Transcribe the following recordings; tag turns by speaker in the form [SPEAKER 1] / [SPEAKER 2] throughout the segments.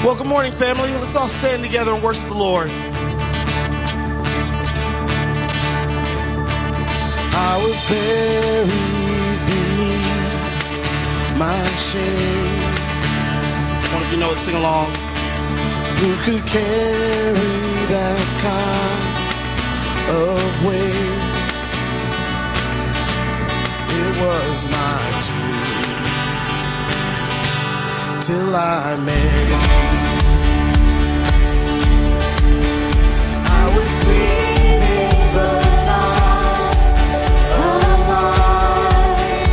[SPEAKER 1] Well, good morning, family. Let's all stand together and worship the Lord. I was buried beneath my shame. One of you know it, sing along. Who could carry that kind of weight? It was my tomb till I met you. I was breathing but not alive.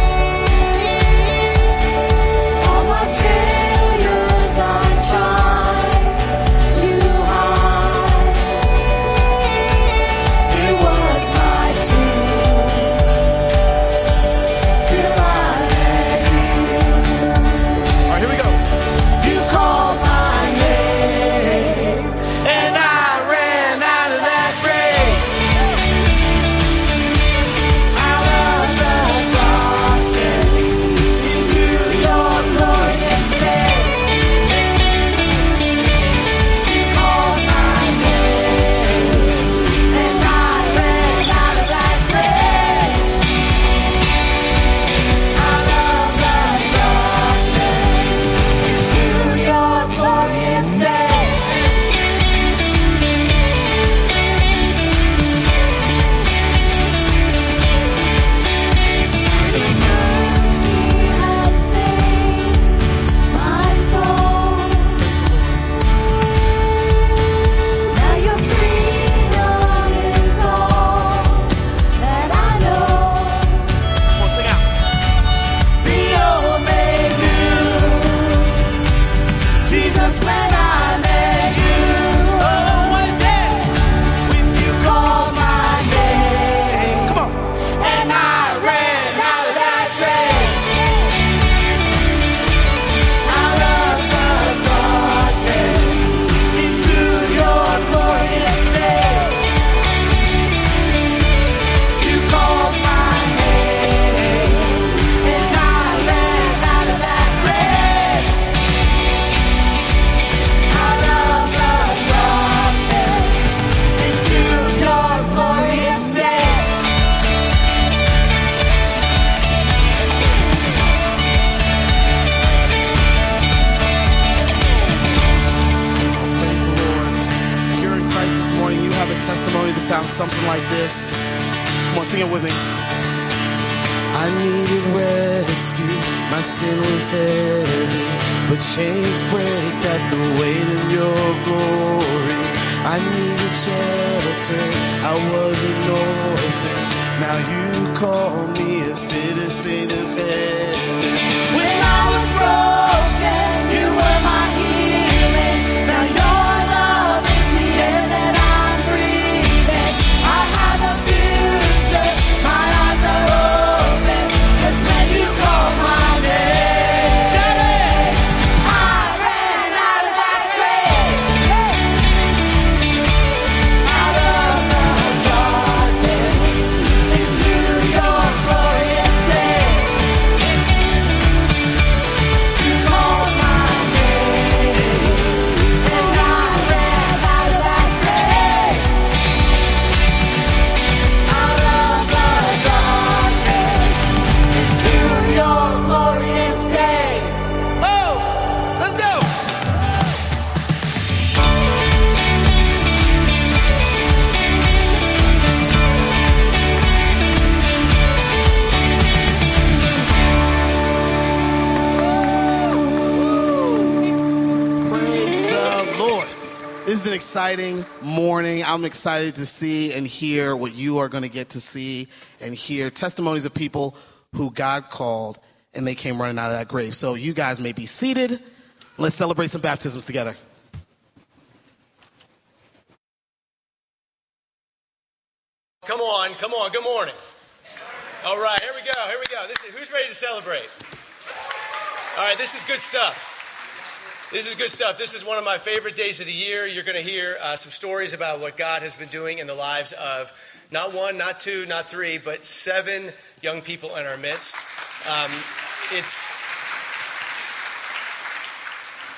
[SPEAKER 1] All my failures I tried to hide. It was my tomb till I met you. All right, here we go. You called my name and I ran out of that grave, out of the darkness into your glorious day. You called my name and I ran out of that grave, out of the darkness into your glorious day. Your mercy has saved my soul. Now your freedom is all that I know. Come on, sing out. The old made new. Jesus, when I met you, oh, one day when you called my name, come on, and I ran out of that grave, out of the darkness into your glorious day. You called my name, and I ran out of that grave, out of the darkness into your glorious day. Praise the Lord. If you're in Christ this morning, you have a testimony that sounds something like this. Come on, sing it with me. I needed rescue, my sin was heavy, but chains break at the weight of your glory. I needed shelter, I was an orphan, now you call me a citizen of heaven. When I was broken, you were my healing, now your love is the air that I'm breathing. I have a future, my eyes are open, 'cause when you call my name, Jenny, I ran out of that grave, out of the darkness into your glorious day. You called my name, and I ran out of that grave, out of the darkness into your glorious day. Oh, let's go. Praise the Lord. This is an exciting morning. I'm excited to see and hear what you are going to get to see and hear testimonies of people who God called and they came running out of that grave. So you guys may be seated. Let's celebrate some baptisms together.
[SPEAKER 2] Come on, good morning. All right, here we go. Who's ready to celebrate? All right, this is good stuff. This is one of my favorite days of the year. You're going to hear some stories about what God has been doing in the lives of not one, not two, not three, but 7 young people in our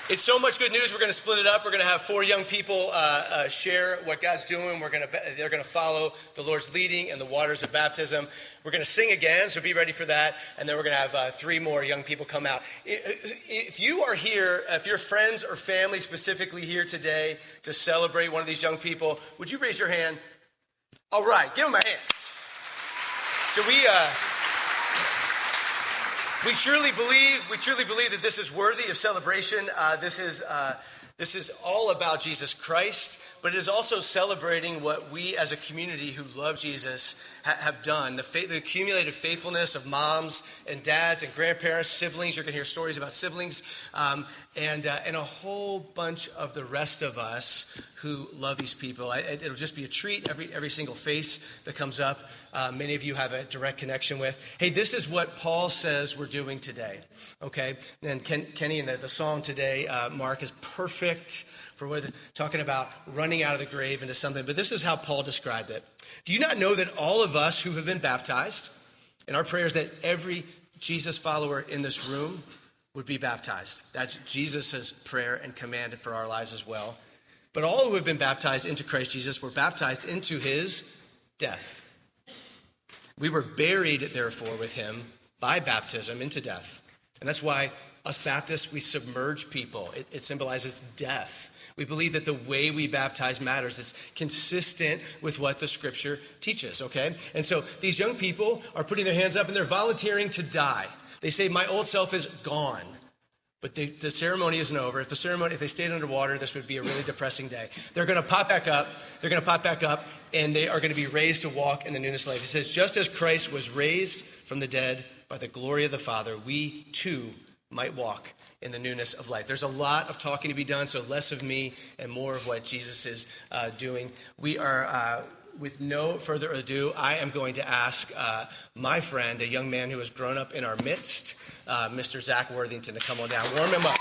[SPEAKER 2] It's so much good news. We're going to split it up. We're going to have 4 young people share what God's doing. They're going to follow the Lord's leading in the waters of baptism. We're going to sing again, so be ready for that. And then we're going to have 3 more young people come out. If you are here, if your friends or family specifically here today to celebrate one of these young people, would you raise your hand? All right, give them a hand. So we truly believe that this is worthy of celebration. This is all about Jesus Christ, but it is also celebrating what we as a community who love Jesus have done. The accumulated faithfulness of moms and dads and grandparents, siblings. You're going to hear stories about siblings, and a whole bunch of the rest of us who love these people. It'll just be a treat, every single face that comes up. Many of you have a direct connection with. Hey, this is what Paul says we're doing today, okay? And Kenny, and the song today, Mark, is perfect for what talking about running out of the grave into something. But this is how Paul described it. Do you not know that all of us who have been baptized, and our prayer is that every Jesus follower in this room would be baptized. That's Jesus' prayer and command for our lives as well. But all who have been baptized into Christ Jesus were baptized into his death. We were buried, therefore, with him by baptism into death. And that's why us Baptists, we submerge people. It symbolizes death. We believe that the way we baptize matters. It's consistent with what the scripture teaches, okay? And so these young people are putting their hands up and they're volunteering to die. They say, my old self is gone. But the ceremony isn't over. If they stayed underwater, this would be a really depressing day. They're going to pop back up. And they are going to be raised to walk in the newness of life. It says, just as Christ was raised from the dead by the glory of the Father, we too might walk in the newness of life. There's a lot of talking to be done, so less of me and more of what Jesus is doing. We are... With no further ado, I am going to ask my friend, a young man who has grown up in our midst, Mr. Zach Worthington, to come on down. Warm him up.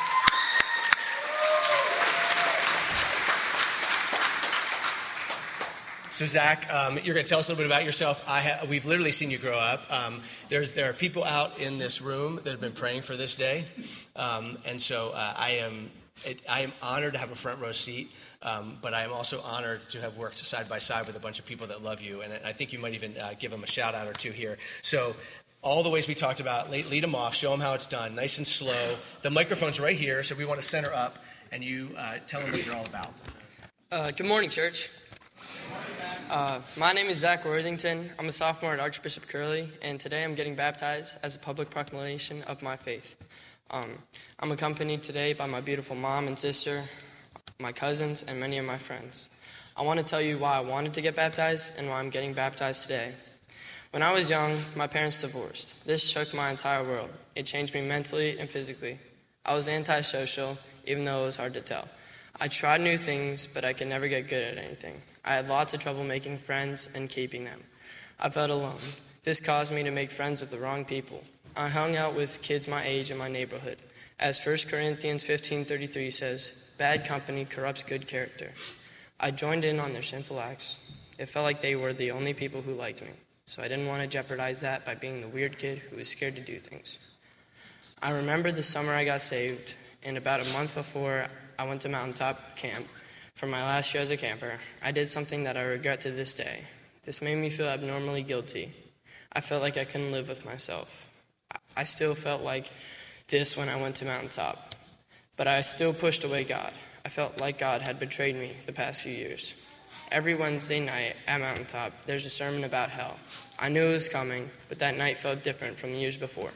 [SPEAKER 2] So Zach, you're going to tell us a little bit about yourself. We've literally seen you grow up. There are people out in this room that have been praying for this day, and so I am honored to have a front row seat. But I am also honored to have worked side by side with a bunch of people that love you. And I think you might even give them a shout out or two here. So all the ways we talked about, lead them off, show them how it's done, nice and slow. The microphone's right here, so we want to center up, and you tell them what you're all about.
[SPEAKER 3] Good morning, church. My name is Zach Worthington. I'm a sophomore at Archbishop Curley, and today I'm getting baptized as a public proclamation of my faith. I'm accompanied today by my beautiful mom and sister, my cousins, and many of my friends. I want to tell you why I wanted to get baptized and why I'm getting baptized today. When I was young, my parents divorced. This shook my entire world. It changed me mentally and physically. I was antisocial, even though it was hard to tell. I tried new things, but I could never get good at anything. I had lots of trouble making friends and keeping them. I felt alone. This caused me to make friends with the wrong people. I hung out with kids my age in my neighborhood. As 1 Corinthians 15:33 says, bad company corrupts good character. I joined in on their sinful acts. It felt like they were the only people who liked me, so I didn't want to jeopardize that by being the weird kid who was scared to do things. I remember the summer I got saved, and about a month before I went to Mountaintop Camp for my last year as a camper, I did something that I regret to this day. This made me feel abnormally guilty. I felt like I couldn't live with myself. I still felt like this when I went to Mountaintop, but I still pushed away God. I felt like God had betrayed me the past few years. Every Wednesday night at Mountaintop, there's a sermon about hell. I knew it was coming, but that night felt different from the years before.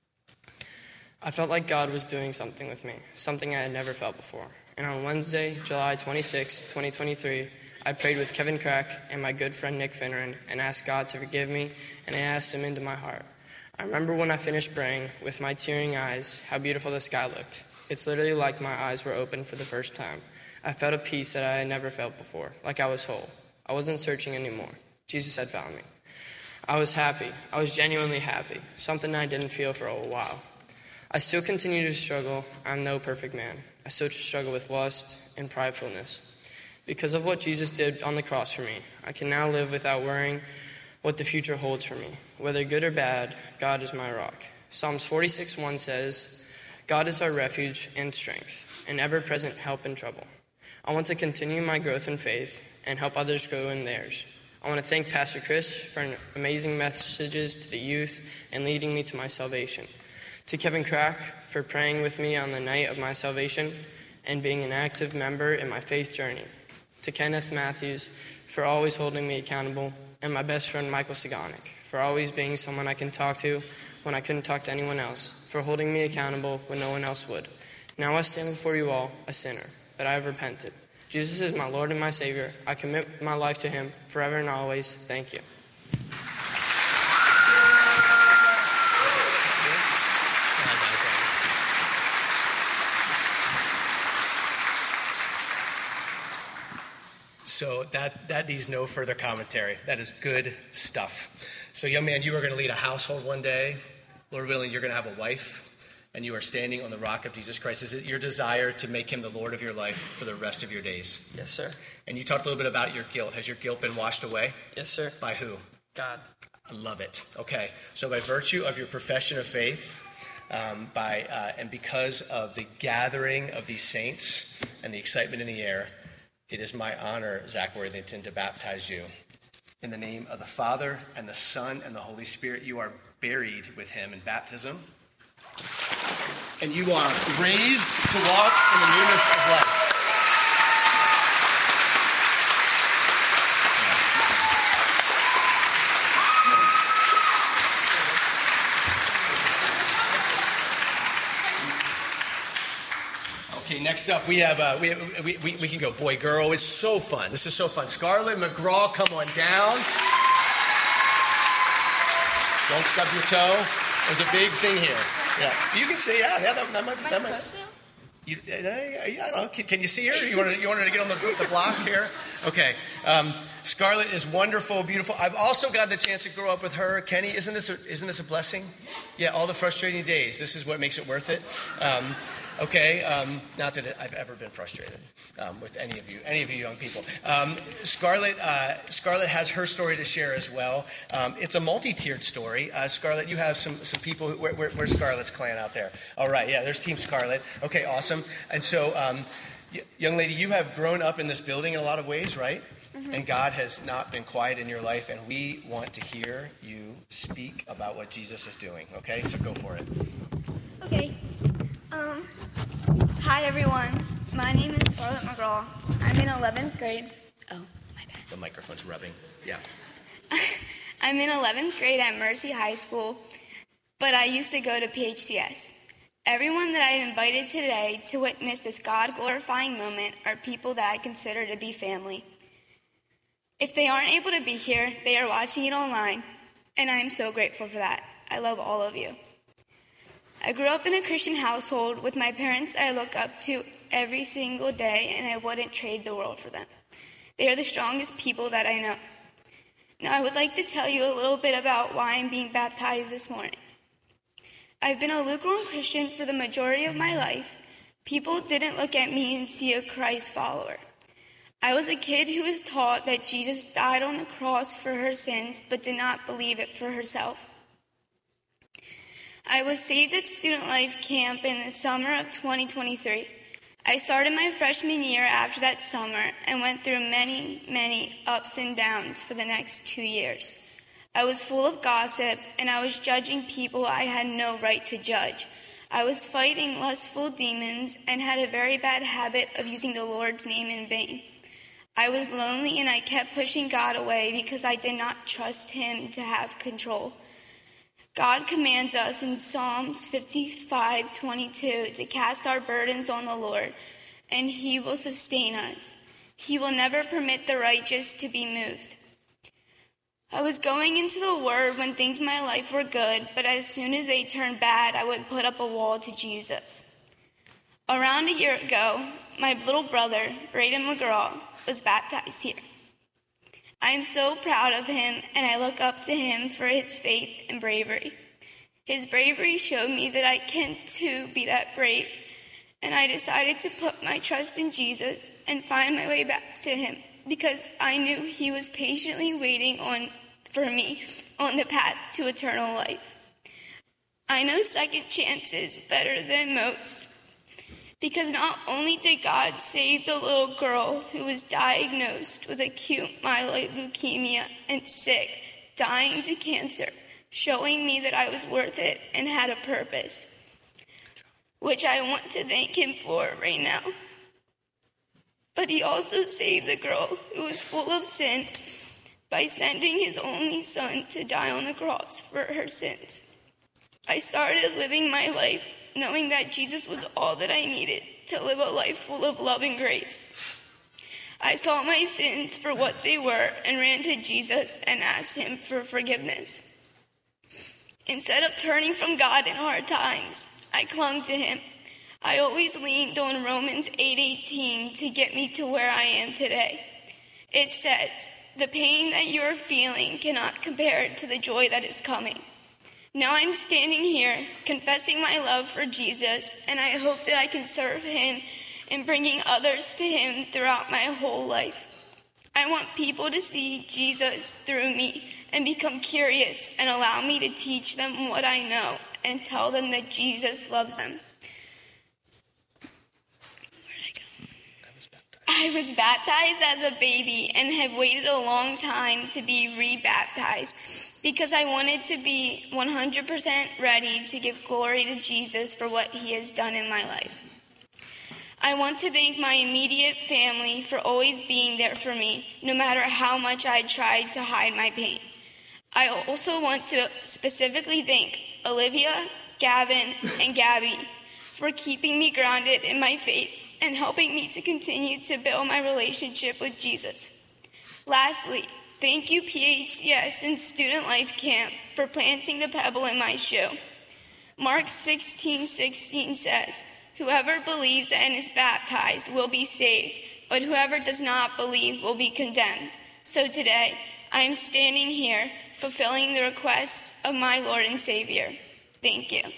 [SPEAKER 3] I felt like God was doing something with me, something I had never felt before. And on Wednesday, July 26, 2023, I prayed with Kevin Crack and my good friend Nick Finneran and asked God to forgive me, and I asked him into my heart. I remember when I finished praying, with my tearing eyes, how beautiful the sky looked. It's literally like my eyes were open for the first time. I felt a peace that I had never felt before, like I was whole. I wasn't searching anymore. Jesus had found me. I was happy. I was genuinely happy, something I didn't feel for a while. I still continue to struggle. I'm no perfect man. I still struggle with lust and pridefulness. Because of what Jesus did on the cross for me, I can now live without worrying what the future holds for me. Whether good or bad, God is my rock. Psalms 46:1 says, God is our refuge and strength, an ever-present help in trouble. I want to continue my growth in faith and help others grow in theirs. I want to thank Pastor Chris for amazing messages to the youth and leading me to my salvation. To Kevin Crack for praying with me on the night of my salvation and being an active member in my faith journey. To Kenneth Matthews for always holding me accountable, and my best friend Michael Sagonic for always being someone I can talk to when I couldn't talk to anyone else, for holding me accountable when no one else would. Now I stand before you all, a sinner, but I have repented. Jesus is my Lord and my Savior. I commit my life to him forever and always. Thank you.
[SPEAKER 2] So that needs no further commentary. That is good stuff. So young man, you are going to lead a household one day. Lord willing, you're going to have a wife. And you are standing on the rock of Jesus Christ. Is it your desire to make him the Lord of your life for the rest of your days?
[SPEAKER 3] Yes, sir.
[SPEAKER 2] And you talked a little bit about your guilt. Has your guilt been washed away?
[SPEAKER 3] Yes, sir.
[SPEAKER 2] By who?
[SPEAKER 3] God.
[SPEAKER 2] I love it. Okay. So by virtue of your profession of faith, and because of the gathering of these saints and the excitement in the air, it is my honor, Zach Worthington, to baptize you. In the name of the Father and the Son and the Holy Spirit, you are buried with him in baptism. And you are raised to walk in the newness of life. Okay, next up we have we can go boy girl. It's so fun. This is so fun. Scarlett McGraw, come on down. Don't stub your toe. There's a big thing here. Yeah, you can see. Yeah, that might.
[SPEAKER 4] Am I supposed to?
[SPEAKER 2] I don't know. Can you see her? You want her to get on the block here? Okay. Scarlett is wonderful, beautiful. I've also got the chance to grow up with her. Kenny, isn't this a blessing? Yeah, all the frustrating days. This is what makes it worth it. Okay, not that I've ever been frustrated with any of you young people. Scarlett has her story to share as well. It's a multi-tiered story. Scarlett, you have some people. Where's Scarlett's clan out there? All right, yeah, there's Team Scarlett. Okay, awesome. And so, young lady, you have grown up in this building in a lot of ways, right? Mm-hmm. And God has not been quiet in your life, and we want to hear you speak about what Jesus is doing. Okay, so go for it.
[SPEAKER 4] Okay. Hi, everyone. My name is Scarlett McGraw. I'm in 11th grade. Oh, my bad.
[SPEAKER 2] The microphone's rubbing. Yeah.
[SPEAKER 4] I'm in 11th grade at Mercy High School, but I used to go to PHCS. Everyone that I have invited today to witness this God-glorifying moment are people that I consider to be family. If they aren't able to be here, they are watching it online, and I am so grateful for that. I love all of you. I grew up in a Christian household with my parents that I look up to every single day, and I wouldn't trade the world for them. They are the strongest people that I know. Now, I would like to tell you a little bit about why I'm being baptized this morning. I've been a lukewarm Christian for the majority of my life. People didn't look at me and see a Christ follower. I was a kid who was taught that Jesus died on the cross for her sins, but did not believe it for herself. I was saved at Student Life Camp in the summer of 2023. I started my freshman year after that summer and went through many, many ups and downs for the next 2 years. I was full of gossip, and I was judging people I had no right to judge. I was fighting lustful demons and had a very bad habit of using the Lord's name in vain. I was lonely, and I kept pushing God away because I did not trust him to have control. God commands us in Psalms 55:22 to cast our burdens on the Lord, and he will sustain us. He will never permit the righteous to be moved. I was going into the Word when things in my life were good, but as soon as they turned bad, I would put up a wall to Jesus. Around a year ago, my little brother, Braden McGraw, was baptized here. I am so proud of him, and I look up to him for his faith and bravery. His bravery showed me that I can too be that brave, and I decided to put my trust in Jesus and find my way back to him because I knew he was patiently waiting for me on the path to eternal life. I know second chances better than most. Because not only did God save the little girl who was diagnosed with acute myeloid leukemia and sick, dying to cancer, showing me that I was worth it and had a purpose, which I want to thank him for right now. But he also saved the girl who was full of sin by sending his only son to die on the cross for her sins. I started living my life knowing that Jesus was all that I needed to live a life full of love and grace. I saw my sins for what they were and ran to Jesus and asked him for forgiveness. Instead of turning from God in hard times, I clung to him. I always leaned on Romans 8:18 to get me to where I am today. It says, "The pain that you are feeling cannot compare to the joy that is coming." Now I'm standing here confessing my love for Jesus, and I hope that I can serve him in bringing others to him throughout my whole life. I want people to see Jesus through me and become curious and allow me to teach them what I know and tell them that Jesus loves them. I was baptized as a baby and have waited a long time to be rebaptized because I wanted to be 100% ready to give glory to Jesus for what he has done in my life. I want to thank my immediate family for always being there for me, no matter how much I tried to hide my pain. I also want to specifically thank Olivia, Gavin, and Gabby for keeping me grounded in my faith and helping me to continue to build my relationship with Jesus. Lastly, thank you PHCS and Student Life Camp for planting the pebble in my shoe. Mark 16:16 says, "Whoever believes and is baptized will be saved, but whoever does not believe will be condemned." So today, I am standing here fulfilling the requests of my Lord and Savior. Thank you.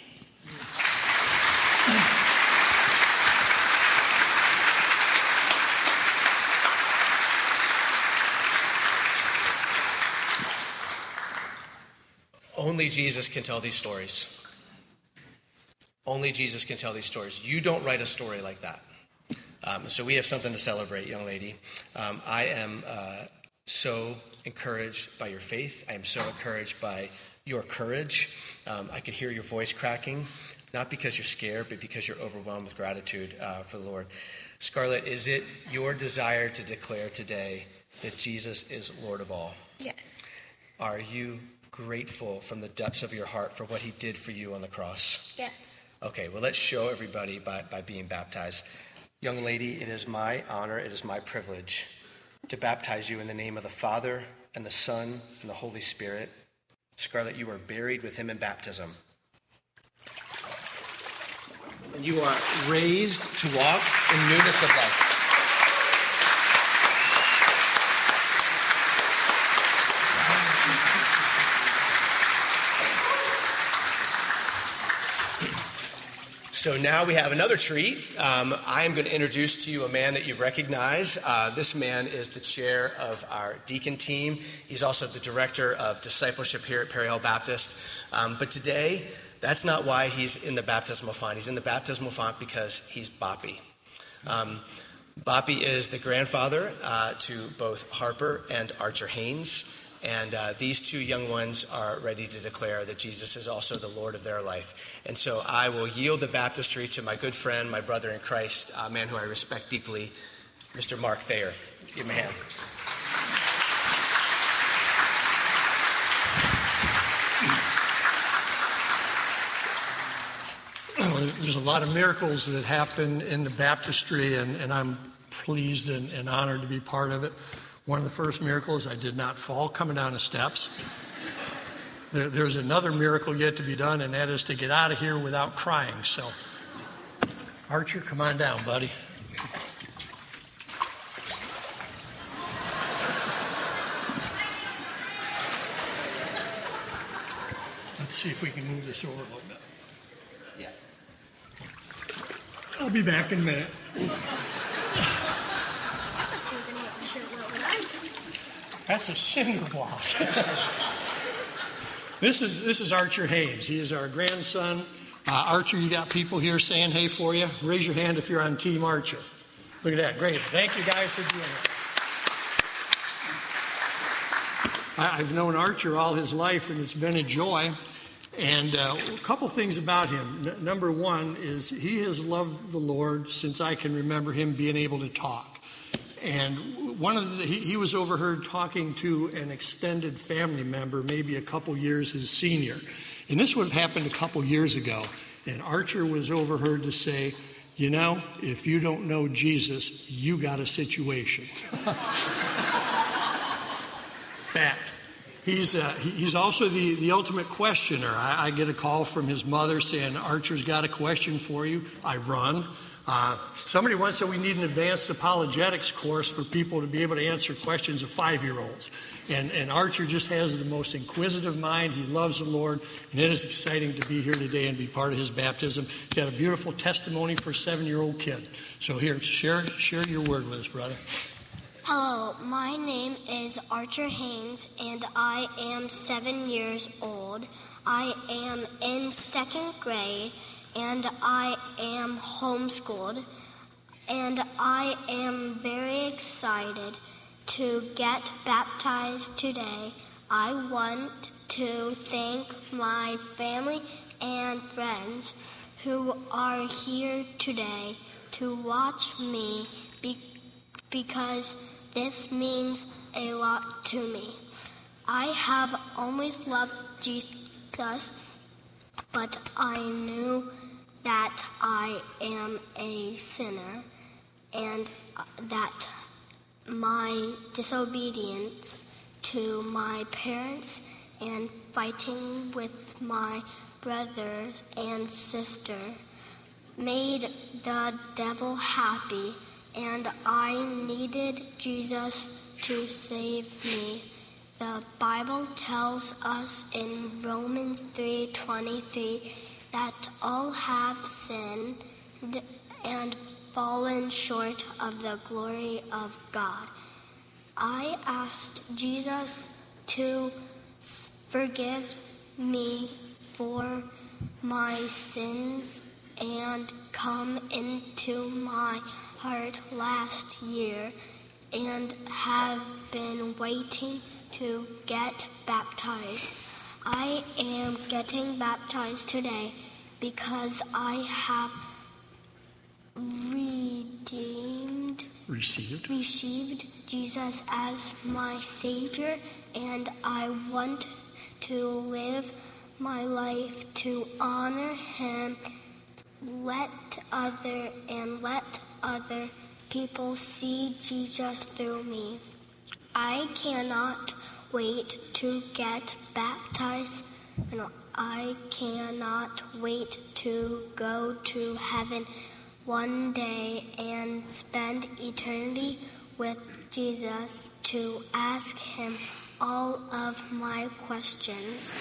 [SPEAKER 2] Only Jesus can tell these stories. Only Jesus can tell these stories. You don't write a story like that. So we have something to celebrate, young lady. I am so encouraged by your faith. I am so encouraged by your courage. I could hear your voice cracking, not because you're scared, but because you're overwhelmed with gratitude for the Lord. Scarlett, is it your desire to declare today that Jesus is Lord of all?
[SPEAKER 4] Yes.
[SPEAKER 2] Are you grateful from the depths of your heart for what he did for you on the cross?
[SPEAKER 4] Yes.
[SPEAKER 2] Okay, well, let's show everybody by being baptized. Young lady, it is my honor, it is my privilege to baptize you in the name of the Father and the Son and the Holy Spirit. Scarlett, you are buried with him in baptism. And you are raised to walk in newness of life. So now we have another treat. I am going to introduce to you a man that you recognize. This man is the chair of our deacon team. He's also the director of discipleship here at Perry Hill Baptist. But today, that's not why he's in the baptismal font. He's in the baptismal font because he's Boppy. Boppy is the grandfather to both Harper and Archer Haynes. And these two young ones are ready to declare that Jesus is also the Lord of their life. And so I will yield the baptistry to my good friend, my brother in Christ, a man who I respect deeply, Mr. Mark Thayer. Give him a hand.
[SPEAKER 5] There's a lot of miracles that happen in the baptistry, and I'm pleased and honored to be part of it. One of the first miracles, I did not fall coming down the steps. There's another miracle yet to be done, and that is to get out of here without crying. So, Archer, come on down, buddy. Let's see if we can move this over a little bit.
[SPEAKER 2] Yeah.
[SPEAKER 5] I'll be back in a minute. That's a cinder block. This is Archer Haynes. He is our grandson. Archer, you got people here saying hey for you. Raise your hand if you're on Team Archer. Look at that. Great. Thank you guys for doing that. I've known Archer all his life, and it's been a joy. And a couple things about him. Number one is he has loved the Lord since I can remember him being able to talk. And he was overheard talking to an extended family member, maybe a couple years his senior. And this would have happened a couple years ago. And Archer was overheard to say, you know, if you don't know Jesus, you got a situation. Fact. He's also the ultimate questioner. I get a call from his mother saying, Archer's got a question for you. I run. Somebody once said we need an advanced apologetics course for people to be able to answer questions of 5-year-olds. And Archer just has the most inquisitive mind. He loves the Lord. And it is exciting to be here today and be part of his baptism. He's got a beautiful testimony for a 7-year-old kid. So here, share your word with us, brother.
[SPEAKER 6] Hello, my name is Archer Haynes, and I am 7 years old. I am in 2nd grade, and I am homeschooled, and I am very excited to get baptized today. I want to thank my family and friends who are here today to watch me because this means a lot to me. I have always loved Jesus, but I knew that I am a sinner and that my disobedience to my parents and fighting with my brothers and sister made the devil happy, and I needed Jesus to save me. The Bible tells us in Romans 3:23 that all have sinned and fallen short of the glory of God. I asked Jesus to forgive me for my sins and come into my heart last year and have been waiting to get baptized. I am getting baptized today because I have received Jesus as my Savior, and I want to live my life to honor Him, let other people see Jesus through me. I cannot wait to get baptized, and I cannot wait to go to heaven one day and spend eternity with Jesus to ask Him all of my questions.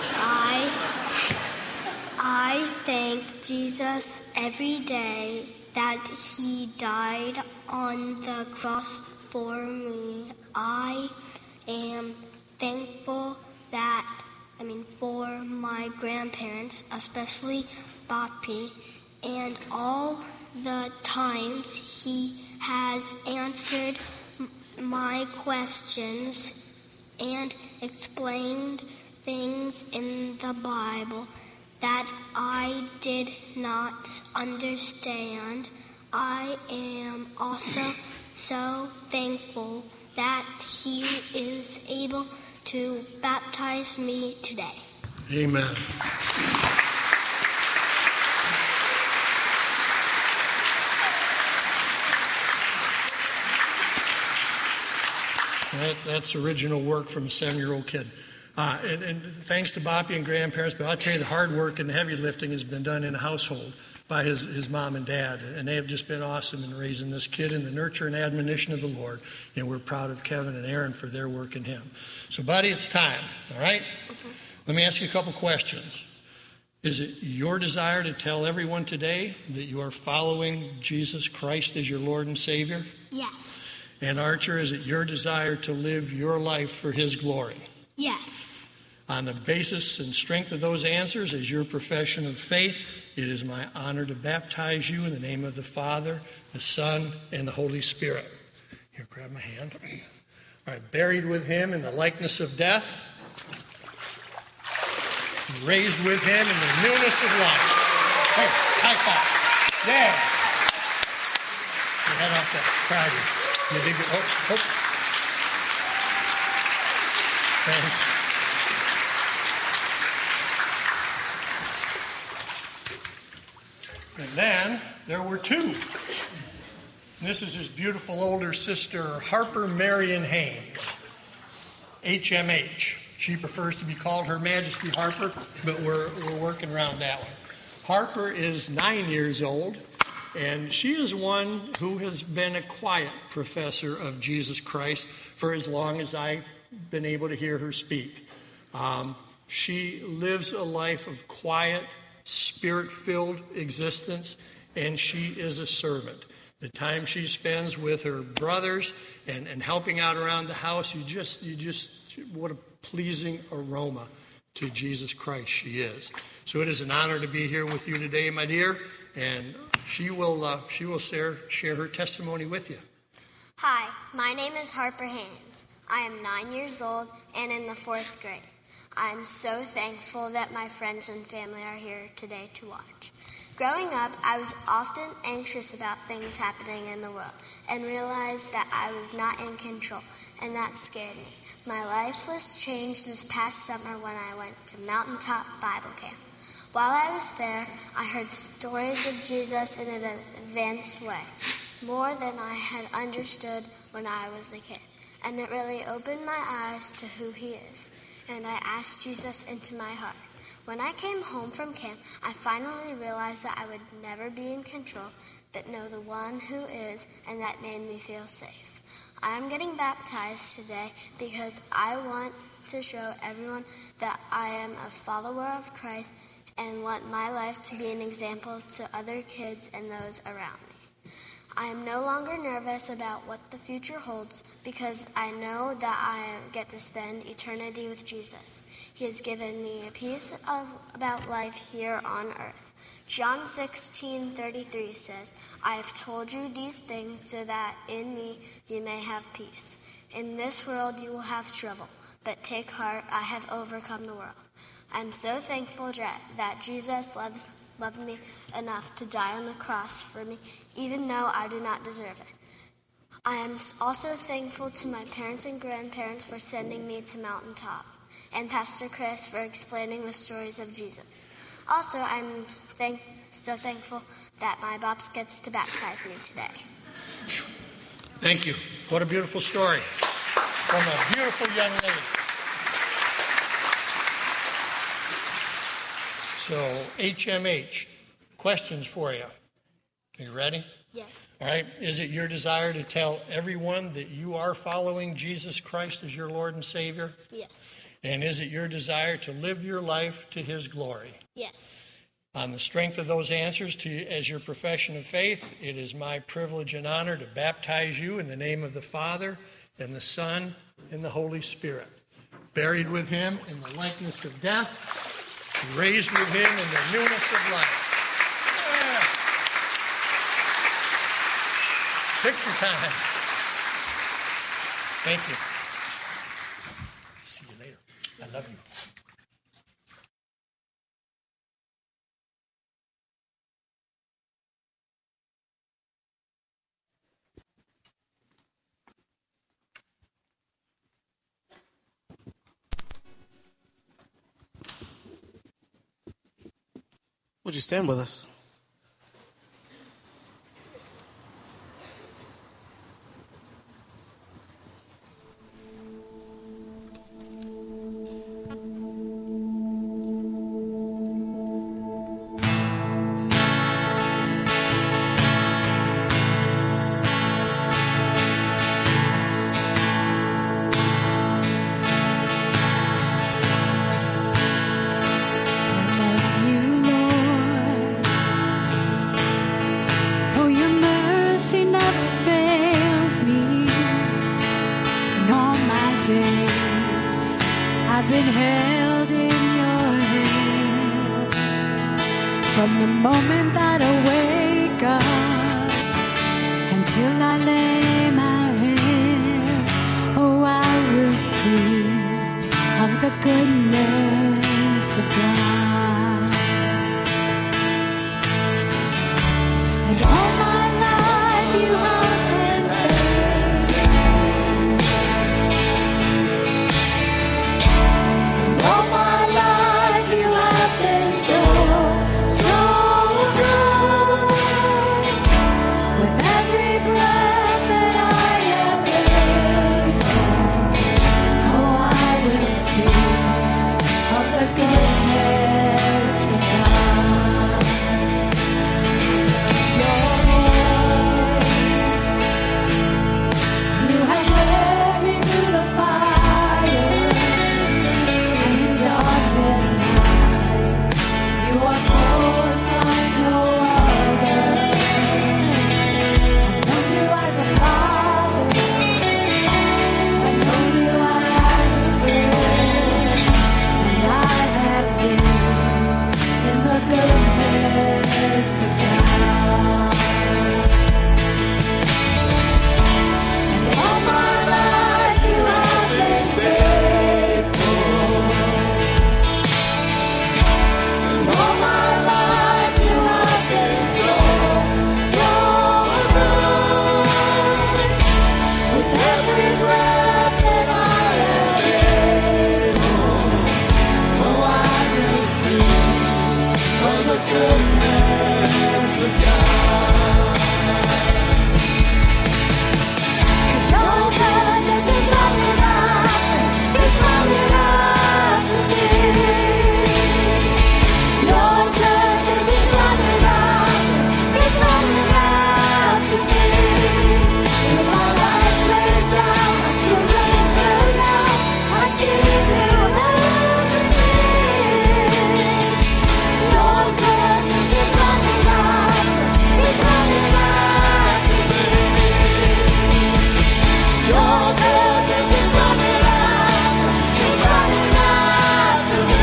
[SPEAKER 6] I thank Jesus every day that He died on the cross for me. I am thankful for my grandparents, especially Boppy, and all the times he has answered my questions and explained things in the Bible that I did not understand. I am also so thankful that He is able to baptize me today.
[SPEAKER 5] Amen. That's original work from a 7-year-old kid. And thanks to Boppy and grandparents, but I'll tell you the hard work and the heavy lifting has been done in the household by his mom and dad. And they have just been awesome in raising this kid in the nurture and admonition of the Lord. And we're proud of Kevin and Aaron for their work in him. So, buddy, it's time, all right? Mm-hmm. Let me ask you a couple questions. Is it your desire to tell everyone today that you are following Jesus Christ as your Lord and Savior?
[SPEAKER 6] Yes.
[SPEAKER 5] And Archer, is it your desire to live your life for His glory?
[SPEAKER 6] Yes.
[SPEAKER 5] On the basis and strength of those answers, as your profession of faith, it is my honor to baptize you in the name of the Father, the Son, and the Holy Spirit. Here, grab my hand. All right, buried with him in the likeness of death, raised with him in the newness of life. Hey, high five. There. Your head off that crowd. You did good. Oh. Thanks. And then there were two. And this is his beautiful older sister, Harper Marion Haynes, HMH. She prefers to be called Her Majesty Harper, but we're working around that one. Harper is 9 years old, and she is one who has been a quiet professor of Jesus Christ for as long as I've been able to hear her speak. She lives a life of quiet, spirit-filled existence, and she is a servant. The time she spends with her brothers and helping out around the house, you just what a pleasing aroma to Jesus Christ she is. So it is an honor to be here with you today, my dear, and she will share her testimony with you.
[SPEAKER 6] Hi, my name is Harper Haynes. I am 9 years old and in the 4th grade. I am so thankful that my friends and family are here today to watch. Growing up, I was often anxious about things happening in the world and realized that I was not in control, and that scared me. My life was changed this past summer when I went to Mountaintop Bible Camp. While I was there, I heard stories of Jesus in an advanced way, more than I had understood when I was a kid, and it really opened my eyes to who he is. And I asked Jesus into my heart. When I came home from camp, I finally realized that I would never be in control, but know the one who is, and that made me feel safe. I am getting baptized today because I want to show everyone that I am a follower of Christ and want my life to be an example to other kids and those around me. I am no longer nervous about what the future holds because I know that I get to spend eternity with Jesus. He has given me a piece about life here on earth. John 16:33 says, I have told you these things so that in me you may have peace. In this world you will have trouble, but take heart, I have overcome the world. I am so thankful that Jesus loved me enough to die on the cross for me, even though I did not deserve it. I am also thankful to my parents and grandparents for sending me to Mountaintop, and Pastor Chris for explaining the stories of Jesus. Also, I'm so thankful that my Bops gets to baptize me today.
[SPEAKER 5] Thank you. What a beautiful story from a beautiful young lady. So, HMH, questions for you. Are you ready?
[SPEAKER 6] Yes.
[SPEAKER 5] All right. Is it your desire to tell everyone that you are following Jesus Christ as your Lord and Savior?
[SPEAKER 6] Yes.
[SPEAKER 5] And is it your desire to live your life to His glory?
[SPEAKER 6] Yes.
[SPEAKER 5] On the strength of those answers as your profession of faith, it is my privilege and honor to baptize you in the name of the Father and the Son and the Holy Spirit. Buried with Him in the likeness of death, raised with Him in the newness of life. Yeah. Picture time. Thank you. See you later. I love you.
[SPEAKER 1] Would you stand with us?
[SPEAKER 7] I've been held From the moment that I wake up until I lay my head, oh, I will sing of the goodness of God. And all my life you have been faithful. And all my life you have been so good. With every breath that I am able, oh, I will sing of the goodness of God. Your voice, you have led me through the fire and in darkness nights. You are close like no other. I know you as a father. I know you as a friend. And I have lived in the goodness of God. And all my life you have been faithful. And all my life you have been so good. With every breath that I am able, oh, I will sing of the goodness of God. 'Cause your goodness is running after, it's running after me. Your goodness is running after, it's running after me. With my life laid down, I surrender now. I give you everything. Your goodness is running after, it's running after me. Your goodness is running after, it's running after me.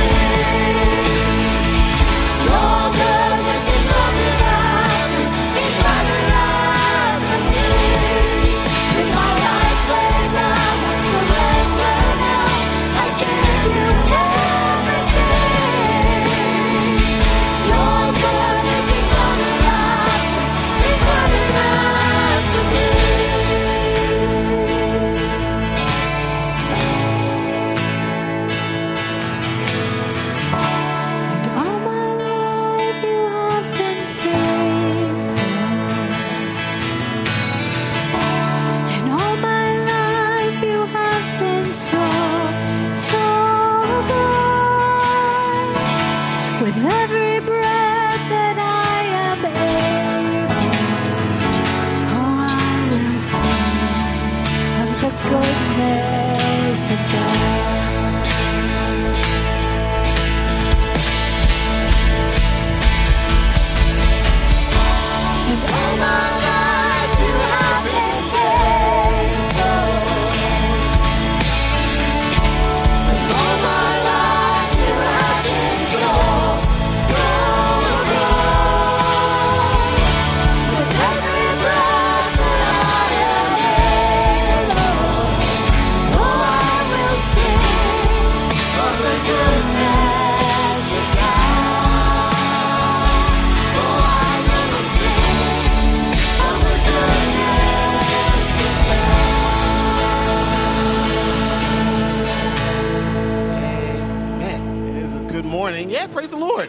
[SPEAKER 7] Your goodness is running after, it's running after me. With my life laid down, I surrender now. I give you everything. Your goodness is running after, it's running after me. And all my life you have been faithful. And all my life you have been so good. With every breath that I am able, oh, I will sing of the goodness of God. And all my life you have been faithful. And all my life you have been so good. With every breath that I am able, oh, I will sing of the goodness of God. Oh, I will sing of the goodness of
[SPEAKER 1] Amen. It is a good morning. Yeah, praise the Lord.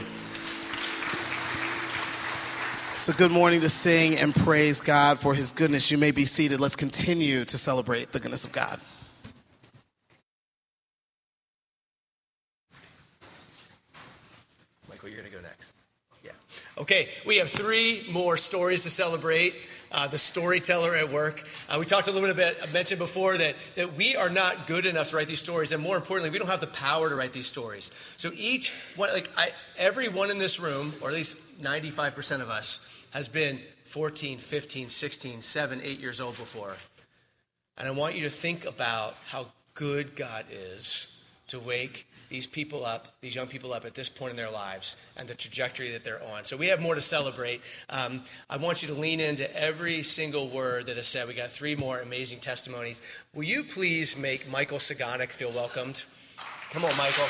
[SPEAKER 1] It's a good morning to sing and praise God for his goodness. You may be seated. Let's continue to celebrate the goodness of God.
[SPEAKER 2] Michael, you're going to go next. Yeah. Okay, we have 3 more stories to celebrate. The storyteller at work. We talked a little bit about, I mentioned before that we are not good enough to write these stories, and more importantly, we don't have the power to write these stories. So each one, everyone in this room, or at least 95% of us, has been 14, 15, 16, 7, 8 years old before. And I want you to think about how good God is to wake these people up, these young people up at this point in their lives and the trajectory that they're on. So we have more to celebrate. I want you to lean into every single word that is said. We got 3 more amazing testimonies. Will you please make Michael Sagonic feel welcomed? Come on, Michael.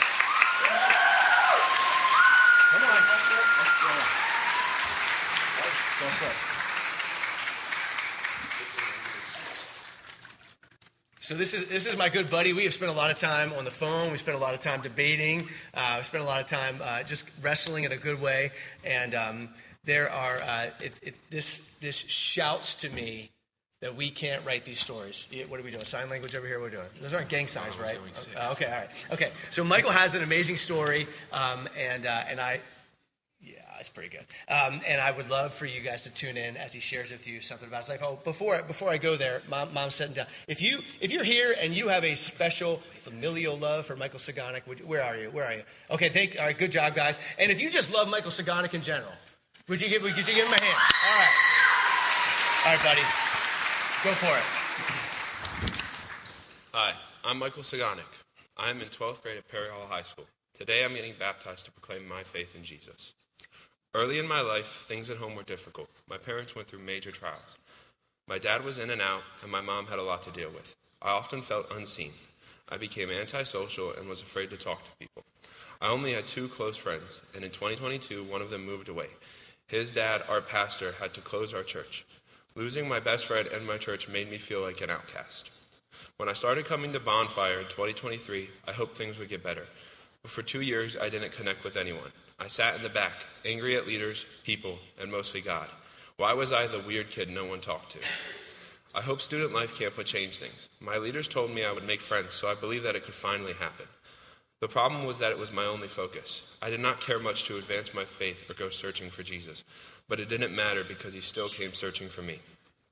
[SPEAKER 2] Come on. What's up? So this is my good buddy. We have spent a lot of time on the phone. We spent a lot of time debating. We spent a lot of time just wrestling in a good way. And there are, if this shouts to me that we can't write these stories. What are we doing? Sign language over here? What are we doing? Those aren't gang signs, right? Okay, all right. Okay, so Michael has an amazing story, and I... It's pretty good. And I would love for you guys to tune in as he shares with you something about his life. Oh, before I go there, Mom's sitting down. If you're here and you have a special familial love for Michael Sagonic, where are you? Okay, all right, good job, guys. And if you just love Michael Sagonic in general, could you give him a hand? All right, buddy. Go for it.
[SPEAKER 8] Hi, I'm Michael Sagonic. I'm in 12th grade at Perry Hall High School. Today I'm getting baptized to proclaim my faith in Jesus. Early in my life, things at home were difficult. My parents went through major trials. My dad was in and out, and my mom had a lot to deal with. I often felt unseen. I became antisocial and was afraid to talk to people. I only had 2 close friends, and in 2022, one of them moved away. His dad, our pastor, had to close our church. Losing my best friend and my church made me feel like an outcast. When I started coming to Bonfire in 2023, I hoped things would get better. But for 2 years, I didn't connect with anyone. I sat in the back, angry at leaders, people, and mostly God. Why was I the weird kid no one talked to? I hope Student Life Camp would change things. My leaders told me I would make friends, so I believed that it could finally happen. The problem was that it was my only focus. I did not care much to advance my faith or go searching for Jesus, but it didn't matter because he still came searching for me.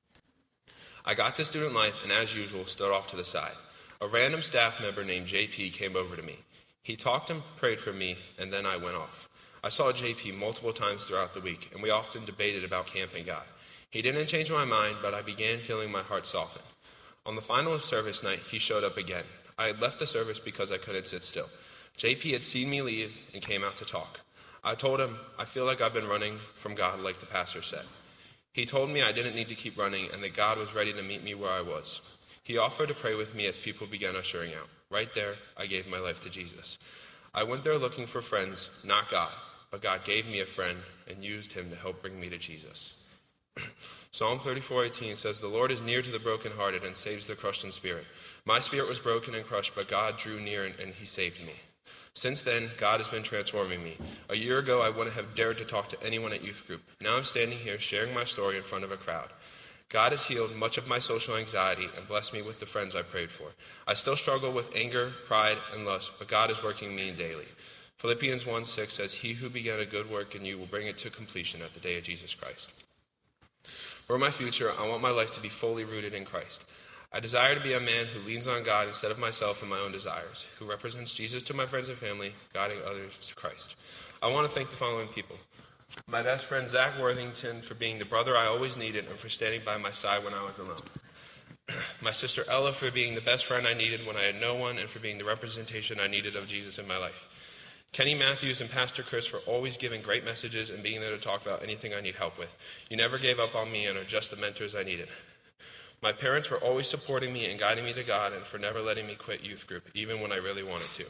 [SPEAKER 8] I got to Student Life and, as usual, stood off to the side. A random staff member named JP came over to me. He talked and prayed for me, and then I went off. I saw JP multiple times throughout the week, and we often debated about camp and God. He didn't change my mind, but I began feeling my heart soften. On the final service night, he showed up again. I had left the service because I couldn't sit still. JP had seen me leave and came out to talk. I told him, I feel like I've been running from God like the pastor said. He told me I didn't need to keep running and that God was ready to meet me where I was. He offered to pray with me as people began ushering out. Right there, I gave my life to Jesus. I went there looking for friends, not God, but God gave me a friend and used him to help bring me to Jesus. Psalm 34:18 says, the Lord is near to the brokenhearted and saves the crushed in spirit. My spirit was broken and crushed, but God drew near and he saved me. Since then, God has been transforming me. A year ago, I wouldn't have dared to talk to anyone at youth group. Now I'm standing here sharing my story in front of a crowd. God has healed much of my social anxiety and blessed me with the friends I prayed for. I still struggle with anger, pride, and lust, but God is working me daily. Philippians 1:6 says, he who began a good work in you will bring it to completion at the day of Jesus Christ. For my future, I want my life to be fully rooted in Christ. I desire to be a man who leans on God instead of myself and my own desires, who represents Jesus to my friends and family, guiding others to Christ. I want to thank the following people. My best friend, Zach Worthington, for being the brother I always needed and for standing by my side when I was alone. My sister Ella for being the best friend I needed when I had no one and for being the representation I needed of Jesus in my life. Kenny Matthews and Pastor Chris for always giving great messages and being there to talk about anything I need help with. You never gave up on me and are just the mentors I needed. My parents for always supporting me and guiding me to God and for never letting me quit youth group, even when I really wanted to.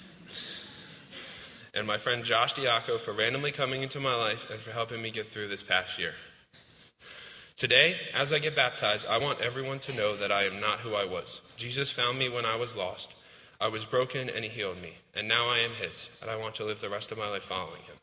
[SPEAKER 8] And my friend Josh Diaco for randomly coming into my life and for helping me get through this past year. Today, as I get baptized, I want everyone to know that I am not who I was. Jesus found me when I was lost. I was broken and he healed me. And now I am his, and I want to live the rest of my life following him.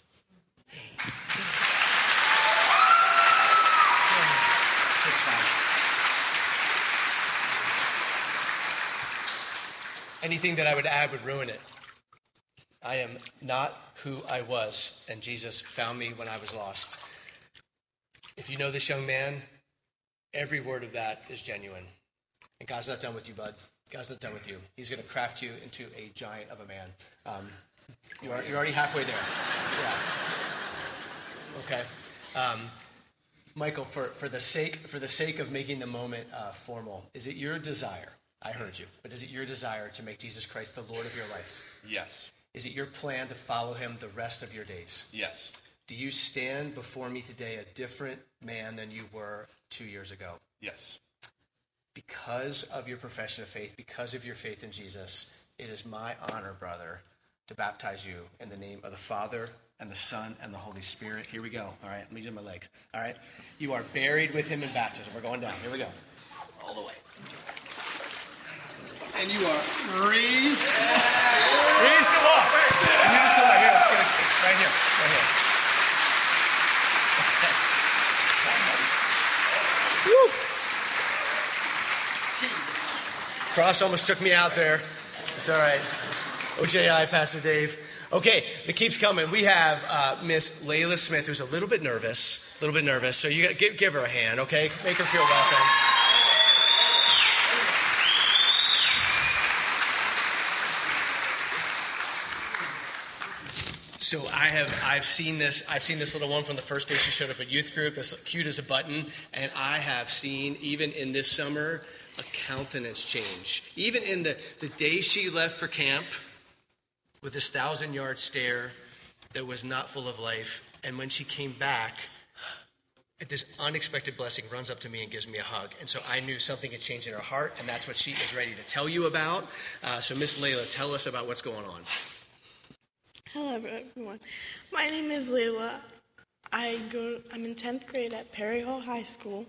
[SPEAKER 2] Anything that I would add would ruin it. I am not who I was, and Jesus found me when I was lost. If you know this young man, every word of that is genuine. And God's not done with you, bud. God's not done with you. He's going to craft you into a giant of a man. You're already halfway there. Yeah. Okay. Michael, for the sake of making the moment formal, is it your desire I heard you. But is it your desire to make Jesus Christ the Lord of your life?
[SPEAKER 8] Yes.
[SPEAKER 2] Is it your plan to follow him the rest of your days?
[SPEAKER 8] Yes.
[SPEAKER 2] Do you stand before me today a different man than you were 2 years ago?
[SPEAKER 8] Yes.
[SPEAKER 2] Because of your profession of faith, because of your faith in Jesus, it is my honor, brother, to baptize you in the name of the Father and the Son and the Holy Spirit. Here we go. All right, let me do my legs. All right. You are buried with him in baptism. We're going down. Here we go. All the way. And you are raised. Raised to walk. Raised to walk. Here, let's get it. Right here. Right here. Woo. Cross almost took me out there. It's all right. OJI, Pastor Dave. Okay, the keeps coming. We have Miss Layla Smith, who's a little bit nervous. So you give her a hand, okay? Make her feel welcome. So I've seen this little one from the first day she showed up at youth group, as cute as a button, and I have seen, even in this summer, a countenance change. Even in the day she left for camp with this 1,000-yard stare that was not full of life, and when she came back, this unexpected blessing runs up to me and gives me a hug. And so I knew something had changed in her heart, and that's what she is ready to tell you about. So Miss Layla, tell us about what's going on.
[SPEAKER 9] Hello, everyone. My name is Layla. I'm in 10th grade at Perry Hall High School.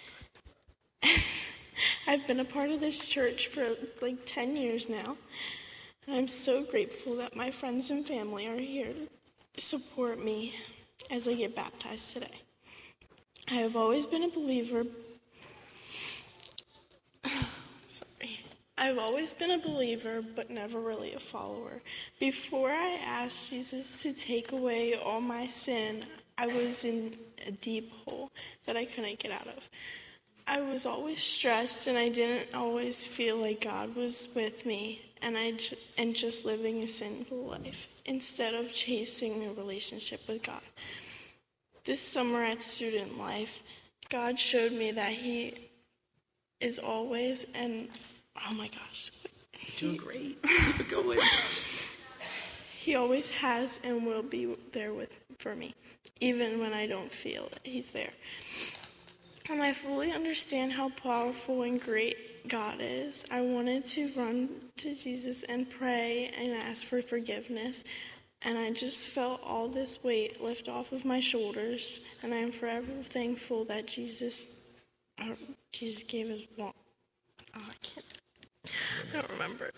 [SPEAKER 9] I've been a part of this church for like 10 years now. And I'm so grateful that my friends and family are here to support me as I get baptized today. I have always been a believer. I've always been a believer, but never really a follower. Before I asked Jesus to take away all my sin, I was in a deep hole that I couldn't get out of. I was always stressed, and I didn't always feel like God was with me, and just living a sinful life instead of chasing a relationship with God. This summer at Student Life, God showed me that He is always, and oh my gosh.
[SPEAKER 2] You're doing great. Keep it going.
[SPEAKER 9] He always has and will be there for me, even when I don't feel it. He's there. And I fully understand how powerful and great God is. I wanted to run to Jesus and pray and ask for forgiveness. And I just felt all this weight lift off of my shoulders. And I am forever thankful that Jesus gave his one. Oh, I don't remember.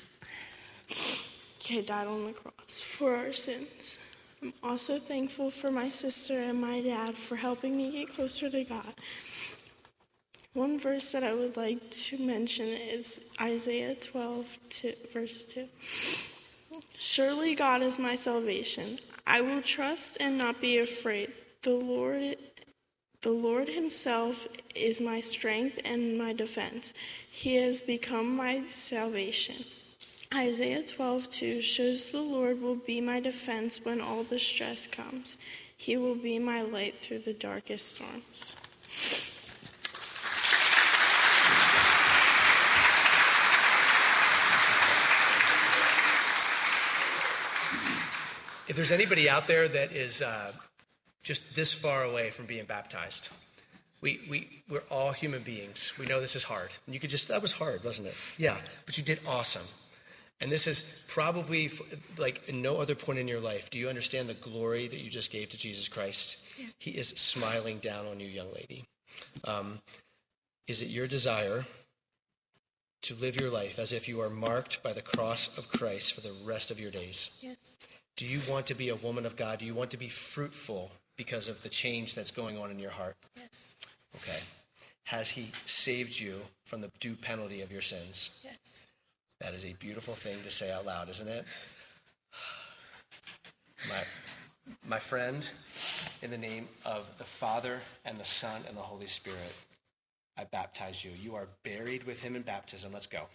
[SPEAKER 9] He died on the cross for our sins. I'm also thankful for my sister and my dad for helping me get closer to God. One verse that I would like to mention is Isaiah 12, verse 2. Surely God is my salvation. I will trust and not be afraid. The Lord himself is my strength and my defense. He has become my salvation. Isaiah 12:2 shows the Lord will be my defense when all the stress comes. He will be my light through the darkest storms.
[SPEAKER 2] If there's anybody out there that is just this far away from being baptized, we're all human beings. We know this is hard. And you could that was hard, wasn't it? Yeah, but you did awesome. And this is probably like in no other point in your life. Do you understand the glory that you just gave to Jesus Christ? Yeah. He is smiling down on you, young lady. Is it your desire to live your life as if you are marked by the cross of Christ for the rest of your days?
[SPEAKER 9] Yes.
[SPEAKER 2] Do you want to be a woman of God? Do you want to be fruitful because of the change that's going on in your heart?
[SPEAKER 9] Yes.
[SPEAKER 2] Okay. Has he saved you from the due penalty of your sins?
[SPEAKER 9] Yes.
[SPEAKER 2] That is a beautiful thing to say out loud, isn't it? My friend, in the name of the Father and the Son and the Holy Spirit, I baptize you. You are buried with him in baptism. Let's go.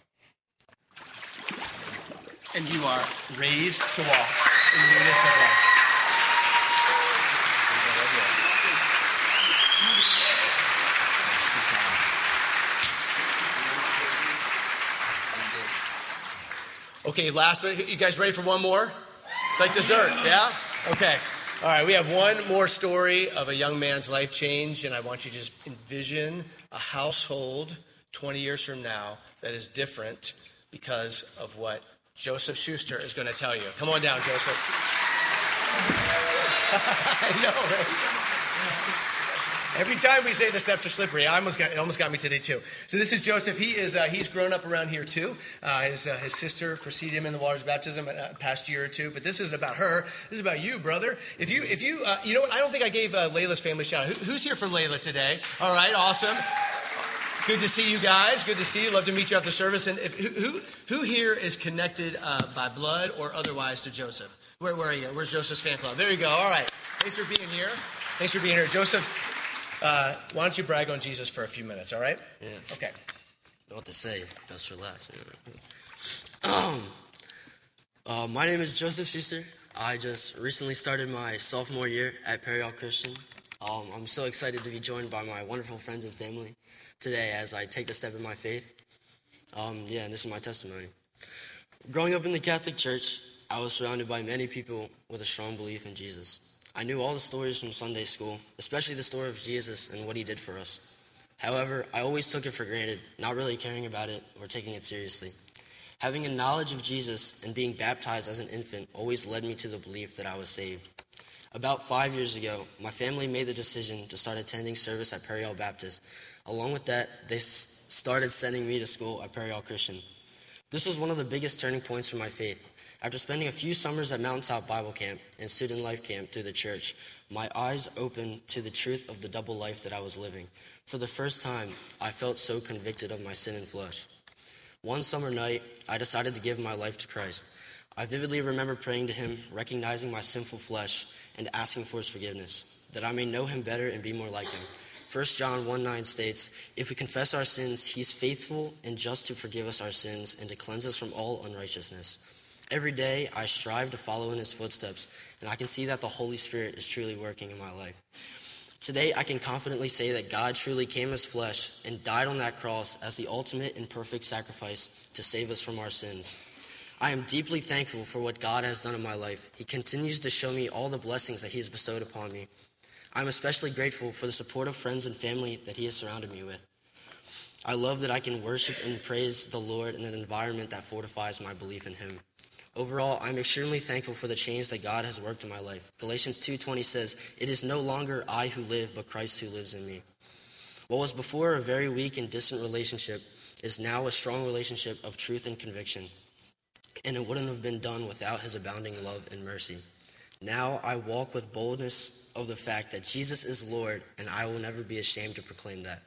[SPEAKER 2] And you are raised to walk in newness of life. Okay, last but you guys ready for one more? It's like dessert, yeah? Okay. All right, we have one more story of a young man's life change, and I want you to just envision a household 20 years from now that is different because of what Joseph Schuster is going to tell you. Come on down, Joseph. I know, right? Every time we say the steps are slippery, it almost got me today too. So this is Joseph. He's grown up around here too. His sister preceded him in the waters of baptism past year or two. But this isn't about her. This is about you, brother. If you you know what? I don't think I gave Layla's family a shout out. Who's here for Layla today? All right, awesome. Good to see you guys. Good to see you. Love to meet you after service. And who here is connected by blood or otherwise to Joseph? Where are you? Where's Joseph's fan club? There you go. All right. Thanks for being here. Thanks for being here, Joseph. Why don't you brag on Jesus for a few minutes, all right?
[SPEAKER 10] Yeah.
[SPEAKER 2] Okay.
[SPEAKER 10] Know what to say. Best for last. My name is Joseph Schuster. I just recently started my sophomore year at Perry Hall Christian. I'm so excited to be joined by my wonderful friends and family today as I take the step in my faith. And this is my testimony. Growing up in the Catholic Church, I was surrounded by many people with a strong belief in Jesus. I knew all the stories from Sunday school, especially the story of Jesus and what he did for us. However, I always took it for granted, not really caring about it or taking it seriously. Having a knowledge of Jesus and being baptized as an infant always led me to the belief that I was saved. About 5 years ago, my family made the decision to start attending service at Perry Hall Baptist. Along with that, they started sending me to school at Perry Hall Christian. This was one of the biggest turning points for my faith. After spending a few summers at Mountaintop Bible Camp and Student Life Camp through the church, my eyes opened to the truth of the double life that I was living. For the first time, I felt so convicted of my sin and flesh. One summer night, I decided to give my life to Christ. I vividly remember praying to him, recognizing my sinful flesh, and asking for his forgiveness, that I may know him better and be more like him. 1 John 1:9 states, "If we confess our sins, he's faithful and just to forgive us our sins and to cleanse us from all unrighteousness." Every day, I strive to follow in his footsteps, and I can see that the Holy Spirit is truly working in my life. Today, I can confidently say that God truly came as flesh and died on that cross as the ultimate and perfect sacrifice to save us from our sins. I am deeply thankful for what God has done in my life. He continues to show me all the blessings that he has bestowed upon me. I'm especially grateful for the support of friends and family that he has surrounded me with. I love that I can worship and praise the Lord in an environment that fortifies my belief in him. Overall, I'm extremely thankful for the change that God has worked in my life. Galatians 2:20 says, "It is no longer I who live, but Christ who lives in me." What was before a very weak and distant relationship is now a strong relationship of truth and conviction, and it wouldn't have been done without his abounding love and mercy. Now I walk with boldness of the fact that Jesus is Lord, and I will never be ashamed to proclaim that.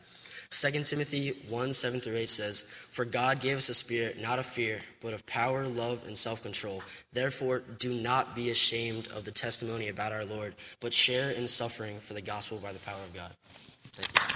[SPEAKER 10] 2 Timothy 1:7-8 says, "For God gave us a spirit not of fear, but of power, love, and self-control. Therefore, do not be ashamed of the testimony about our Lord, but share in suffering for the gospel by the power of God." Thank you.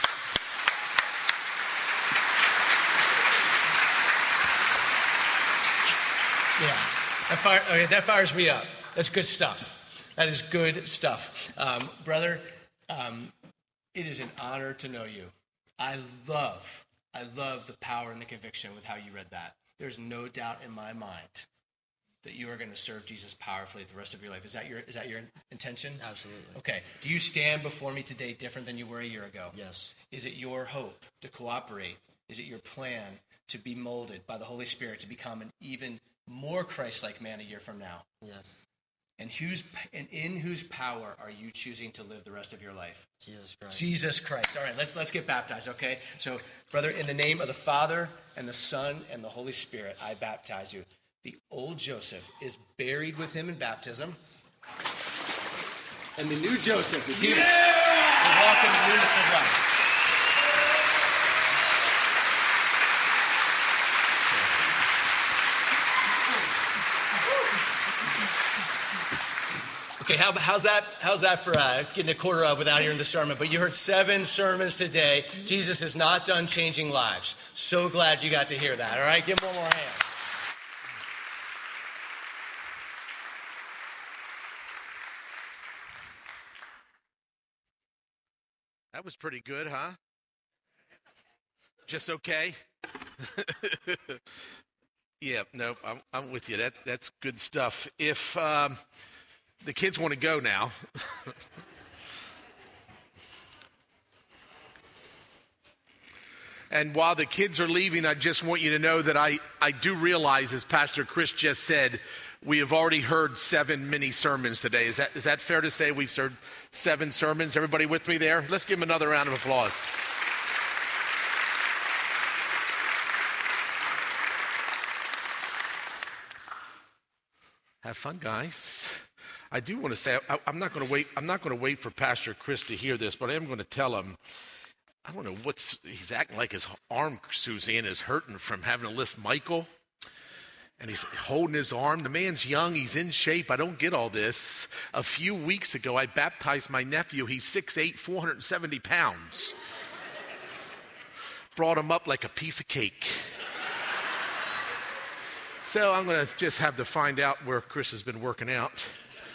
[SPEAKER 2] Yeah, that fires me up. That's good stuff. That is good stuff. Brother, it is an honor to know you. I love the power and the conviction with how you read that. There's no doubt in my mind that you are going to serve Jesus powerfully the rest of your life. Is that your intention?
[SPEAKER 10] Absolutely.
[SPEAKER 2] Okay. Do you stand before me today different than you were a year ago?
[SPEAKER 10] Yes.
[SPEAKER 2] Is it your hope to cooperate? Is it your plan to be molded by the Holy Spirit to become an even more Christ-like man a year from now?
[SPEAKER 10] Yes.
[SPEAKER 2] And in whose power are you choosing to live the rest of your life?
[SPEAKER 10] Jesus Christ.
[SPEAKER 2] Jesus Christ. All right, let's get baptized, okay? So, brother, in the name of the Father and the Son and the Holy Spirit, I baptize you. The old Joseph is buried with him in baptism. And the new Joseph is here to walk in the newness of life. Okay, how's that for getting a quarter of without hearing the sermon? But you heard 7 sermons today. Jesus is not done changing lives. So glad you got to hear that. All right, give him one more hand.
[SPEAKER 11] That was pretty good, huh? Just okay? Yeah, no, I'm with you. That's good stuff. If the kids want to go now. And while the kids are leaving, I just want you to know that I do realize, as Pastor Chris just said, we have already heard 7 mini sermons today. Is that fair to say? We've heard 7 sermons. Everybody with me there? Let's give them another round of applause. Have fun, guys. I do want to say I'm not going to wait for Pastor Chris to hear this, but I am going to tell him. I don't know he's acting like his arm, Suzanne, is hurting from having to lift Michael. And he's holding his arm. The man's young. He's in shape. I don't get all this. A few weeks ago, I baptized my nephew. He's 6'8", 470 pounds. Brought him up like a piece of cake. So I'm going to just have to find out where Chris has been working out.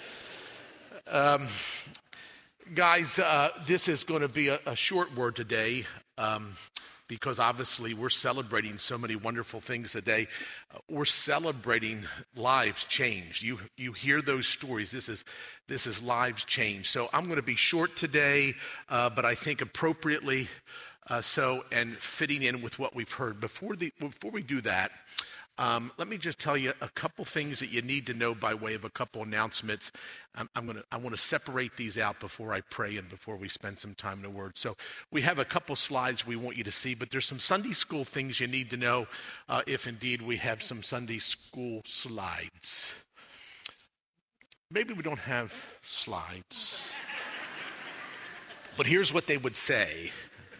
[SPEAKER 11] Guys, this is going to be a short word today because obviously we're celebrating so many wonderful things today. We're celebrating lives changed. You hear those stories. This is lives changed. So I'm going to be short today, but I think appropriately so and fitting in with what we've heard. Before we do that, let me just tell you a couple things that you need to know by way of a couple announcements. I want to separate these out before I pray and before we spend some time in the Word. So we have a couple slides we want you to see, but there's some Sunday school things you need to know if indeed we have some Sunday school slides. Maybe we don't have slides. But here's what they would say.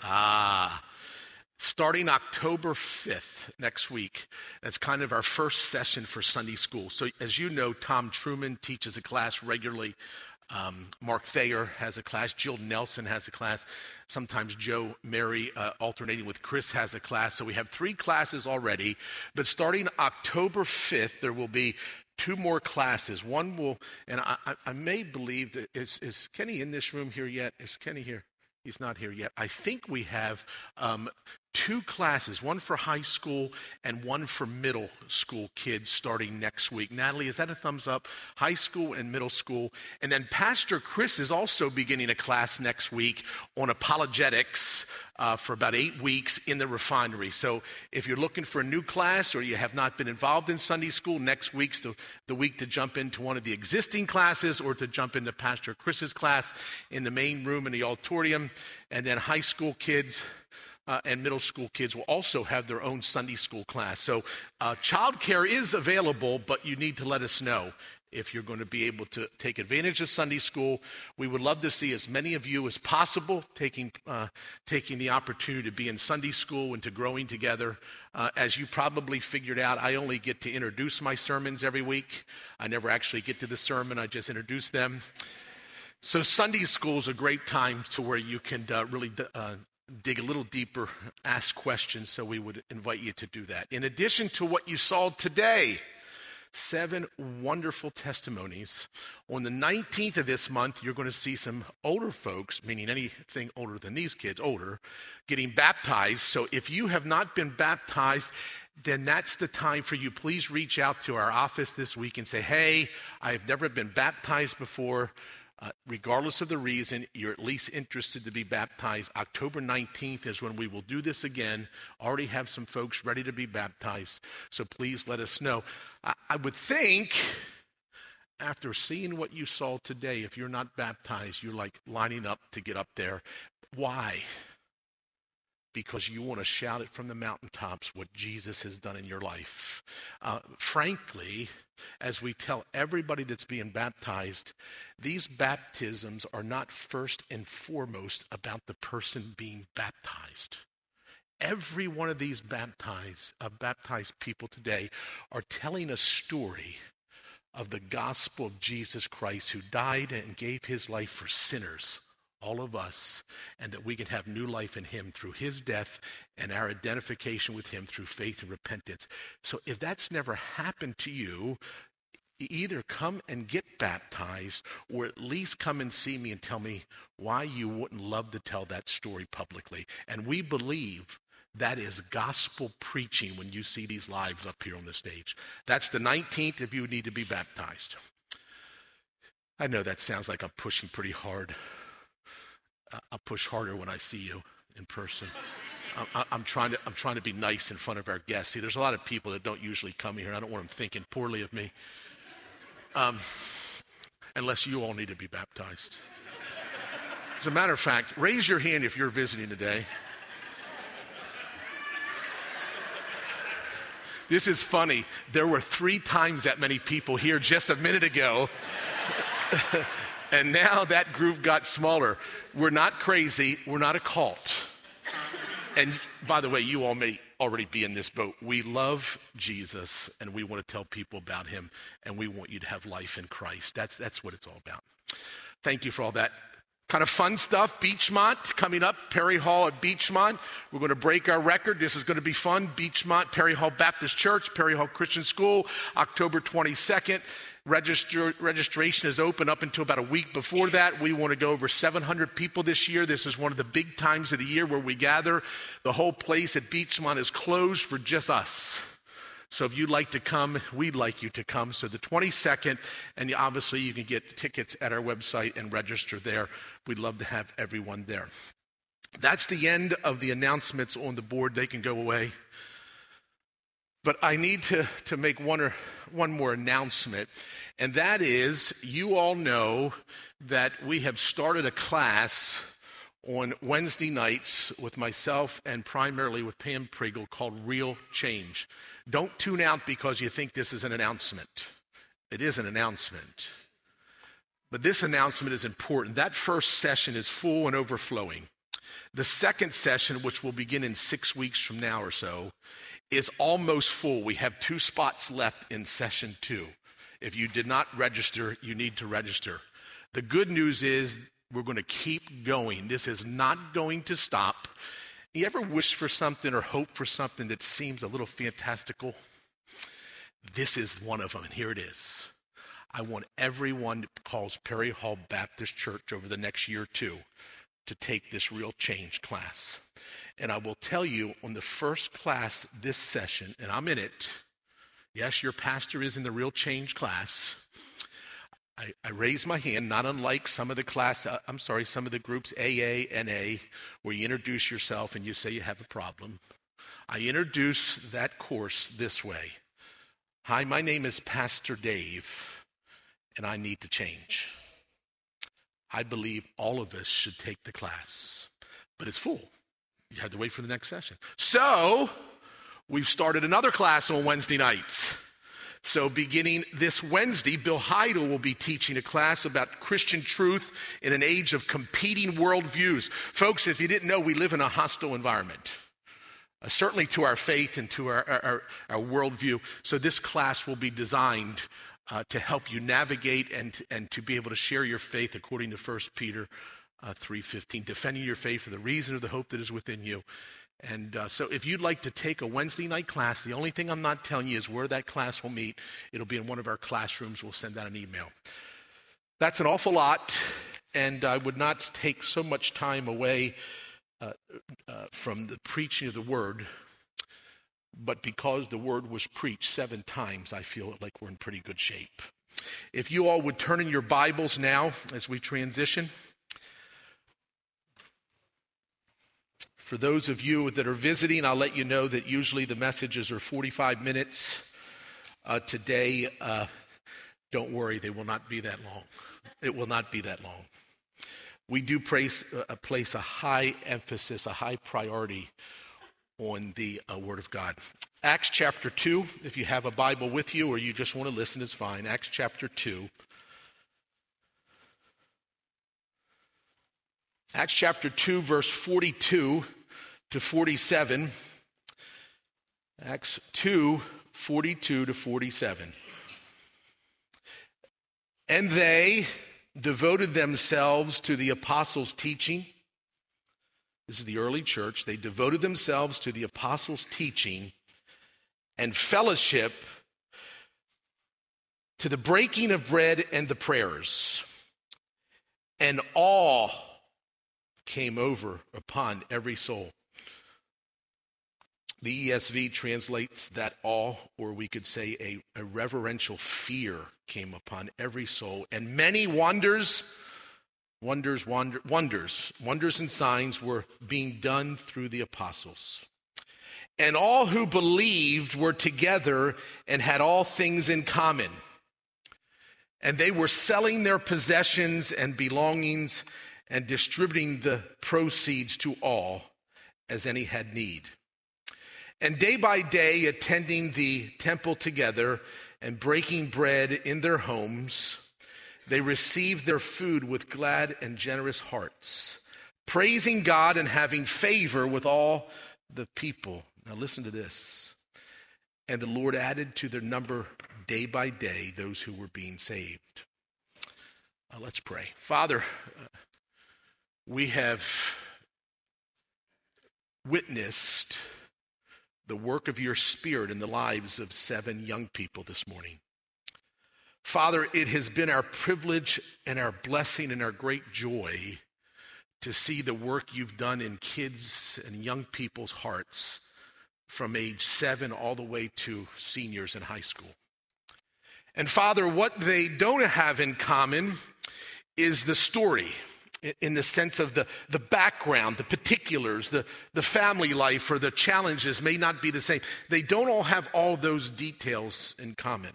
[SPEAKER 11] Starting October 5th, next week, that's kind of our first session for Sunday school. So as you know, Tom Truman teaches a class regularly. Mark Thayer has a class. Jill Nelson has a class. Sometimes Joe Mary, alternating with Chris, has a class. So we have 3 classes already. But starting October 5th, there will be 2 more classes. One will, and I may believe that, is Kenny in this room here yet? Is Kenny here? He's not here yet. I think we have 2 classes, one for high school and one for middle school kids starting next week. Natalie, is that a thumbs up? High school and middle school. And then Pastor Chris is also beginning a class next week on apologetics for about 8 weeks in the refinery. So if you're looking for a new class or you have not been involved in Sunday school, next week's the week to jump into one of the existing classes or to jump into Pastor Chris's class in the main room in the auditorium. And then high school kids and middle school kids will also have their own Sunday school class. So childcare is available, but you need to let us know if you're going to be able to take advantage of Sunday school. We would love to see as many of you as possible taking the opportunity to be in Sunday school and to growing together. As you probably figured out, I only get to introduce my sermons every week. I never actually get to the sermon. I just introduce them. So Sunday school is a great time to where you can really dig a little deeper, ask questions, so we would invite you to do that. In addition to what you saw today, 7 wonderful testimonies. On the 19th of this month, you're going to see some older folks, meaning anything older than these kids, older, getting baptized. So if you have not been baptized, then that's the time for you. Please reach out to our office this week and say, hey, I've never been baptized before. Regardless of the reason, you're at least interested to be baptized. October 19th is when we will do this again. Already have some folks ready to be baptized, so please let us know. I would think, after seeing what you saw today, if you're not baptized, you're like lining up to get up there. Why? Because you want to shout it from the mountaintops what Jesus has done in your life. Frankly, as we tell everybody that's being baptized, these baptisms are not first and foremost about the person being baptized. Every one of these baptized people today are telling a story of the gospel of Jesus Christ, who died and gave his life for sinners, all of us, and that we can have new life in him through his death and our identification with him through faith and repentance. So if that's never happened to you, either come and get baptized or at least come and see me and tell me why you wouldn't love to tell that story publicly. And we believe That is gospel preaching when you see these lives up here on the stage. That's the 19th if you need to be baptized. I know that sounds like I'm pushing pretty hard. I'll push harder when I see you in person. I'm trying to be nice in front of our guests. See, there's a lot of people that don't usually come here, and I don't want them thinking poorly of me. Unless you all need to be baptized. As a matter of fact, raise your hand if you're visiting today. This is funny. There were 3 times that many people here just a minute ago. And now that group got smaller. We're not crazy. We're not a cult. And by the way, you all may already be in this boat. We love Jesus, and we want to tell people about him, and we want you to have life in Christ. That's what it's all about. Thank you for all that kind of fun stuff. Beachmont coming up, Perry Hall at Beachmont. We're going to break our record. This is going to be fun. Beachmont, Perry Hall Baptist Church, Perry Hall Christian School, October 22nd. Registration is open up until about a week before that. We want to go over 700 people this year. This is one of the big times of the year where we gather. The whole place at Beachmont is closed for just us. So if you'd like to come, we'd like you to come. So the 22nd, and obviously you can get tickets at our website and register there. We'd love to have everyone there. That's the end of the announcements on the board. They can go away. But I need to make one more announcement, and that is you all know that we have started a class on Wednesday nights with myself and primarily with Pam Pringle called Real Change. Don't tune out because you think this is an announcement. It is an announcement. But this announcement is important. That first session is full and overflowing. The second session, which will begin in 6 weeks from now or so, is almost full. We have 2 spots left in session 2. If you did not register, you need to register. The good news is we're going to keep going. This is not going to stop. You ever wish for something or hope for something that seems a little fantastical? This is one of them, and here it is. I want everyone that calls Perry Hall Baptist Church over the next year or 2 to take this Real Change class. And I will tell you, on the first class this session, and I'm in it, yes, your pastor is in the Real Change class. I raise my hand, not unlike some of the groups AA, NA, where you introduce yourself and you say you have a problem. I introduce that course this way. Hi, my name is Pastor Dave, and I need to change. I believe all of us should take the class, but it's full. You have to wait for the next session. So we've started another class on Wednesday nights. So beginning this Wednesday, Bill Heidel will be teaching a class about Christian truth in an age of competing worldviews. Folks, if you didn't know, we live in a hostile environment, certainly to our faith and to our worldview. So this class will be designed to help you navigate and to be able to share your faith according to 1 Peter 3:15, defending your faith for the reason of the hope that is within you. And so if you'd like to take a Wednesday night class, the only thing I'm not telling you is where that class will meet. It'll be in one of our classrooms. We'll send out an email. That's an awful lot, and I would not take so much time away from the preaching of the word, but because the word was preached 7 times, I feel like we're in pretty good shape. If you all would turn in your Bibles now as we transition. For those of you that are visiting, I'll let you know that usually the messages are 45 minutes. Today, don't worry, they will not be that long. It will not be that long. We do place a high emphasis, a high priority on the Word of God. Acts chapter 2, if you have a Bible with you or you just want to listen, is fine. Acts chapter 2. Acts chapter 2, verse 42 to 47. Acts 2, 42 to 47. And they devoted themselves to the apostles' teaching. This is the early church. They devoted themselves to the apostles' teaching and fellowship, to the breaking of bread and the prayers. And awe came over upon every soul. The ESV translates that awe, or we could say a reverential fear came upon every soul, and many wonders and signs were being done through the apostles. And all who believed were together and had all things in common. And they were selling their possessions and belongings and distributing the proceeds to all as any had need. And day by day, attending the temple together and breaking bread in their homes, they received their food with glad and generous hearts, praising God and having favor with all the people. Now listen to this. And the Lord added to their number day by day those who were being saved. Let's pray. Father, we have witnessed the work of your Spirit in the lives of 7 young people this morning. Father, it has been our privilege and our blessing and our great joy to see the work you've done in kids and young people's hearts from age 7 all the way to seniors in high school. And Father, what they don't have in common is the story, in the sense of the background, the particulars, the family life, or the challenges may not be the same. They don't all have all those details in common.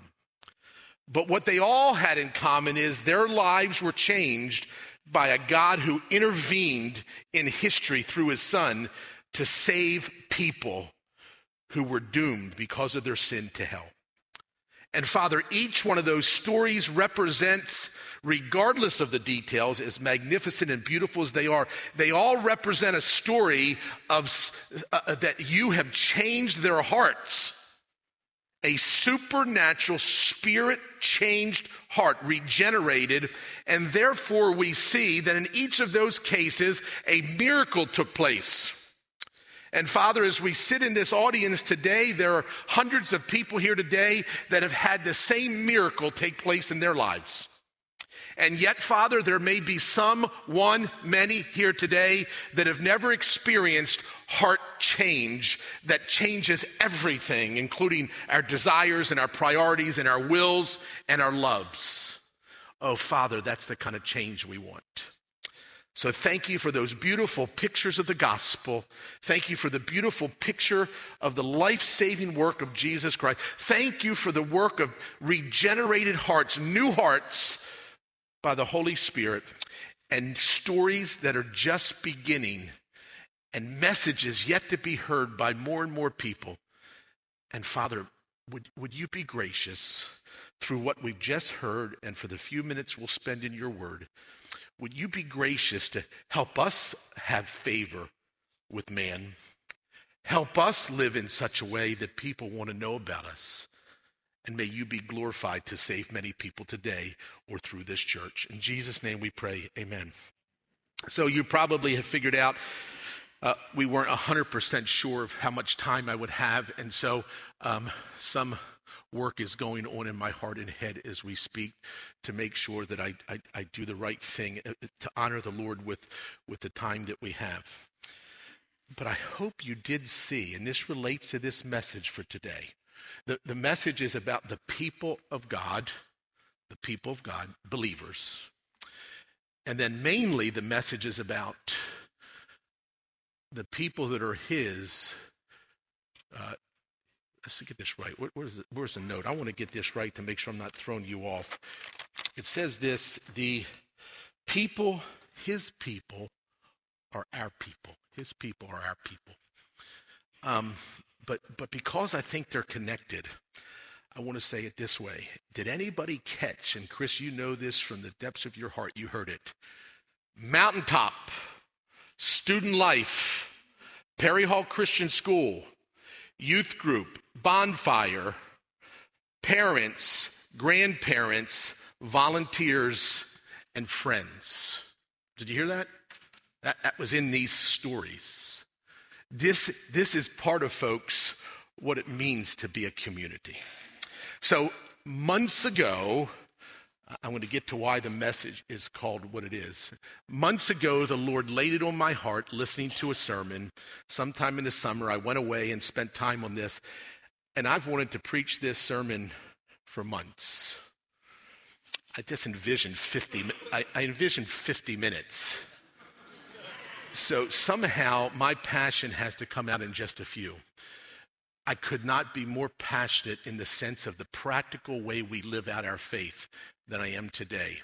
[SPEAKER 11] But what they all had in common is their lives were changed by a God who intervened in history through his Son to save people who were doomed because of their sin to hell. And Father, each one of those stories represents, regardless of the details, as magnificent and beautiful as they are, they all represent a story of that you have changed their hearts. A supernatural, spirit-changed heart, regenerated, and therefore we see that in each of those cases, a miracle took place. And Father, as we sit in this audience today, there are hundreds of people here today that have had the same miracle take place in their lives. And yet, Father, there may be many here today that have never experienced heart change that changes everything, including our desires and our priorities and our wills and our loves. Oh, Father, that's the kind of change we want. So thank you for those beautiful pictures of the gospel. Thank you for the beautiful picture of the life-saving work of Jesus Christ. Thank you for the work of regenerated hearts, new hearts by the Holy Spirit, and stories that are just beginning, and messages yet to be heard by more and more people. And Father, would you be gracious through what we've just heard and for the few minutes we'll spend in your word? Would you be gracious to help us have favor with man? Help us live in such a way that people want to know about us. And may you be glorified to save many people today or through this church. In Jesus' name we pray, amen. So you probably have figured out we weren't 100% sure of how much time I would have. And so some work is going on in my heart and head as we speak to make sure that I do the right thing to honor the Lord with the time that we have. But I hope you did see, and this relates to this message for today. The message is about the people of God, believers. And then mainly the message is about the people that are his. Let's get this right. Where's the note? I want to get this right to make sure I'm not throwing you off. It says this: the people, his people, are our people. His people are our people. But because I think they're connected, I want to say it this way. Did anybody catch, and Chris, you know this from the depths of your heart, you heard it, Mountaintop, Student Life, Perry Hall Christian School, Youth Group, Bonfire, parents, grandparents, volunteers, and friends. Did you hear that? That was in these stories. This is part of, folks, what it means to be a community. So months ago, I'm going to get to why the message is called what it is. Months ago, the Lord laid it on my heart listening to a sermon. Sometime in the summer, I went away and spent time on this, and I've wanted to preach this sermon for months. I just envisioned 50 minutes. So somehow my passion has to come out in just a few. I could not be more passionate in the sense of the practical way we live out our faith than I am today.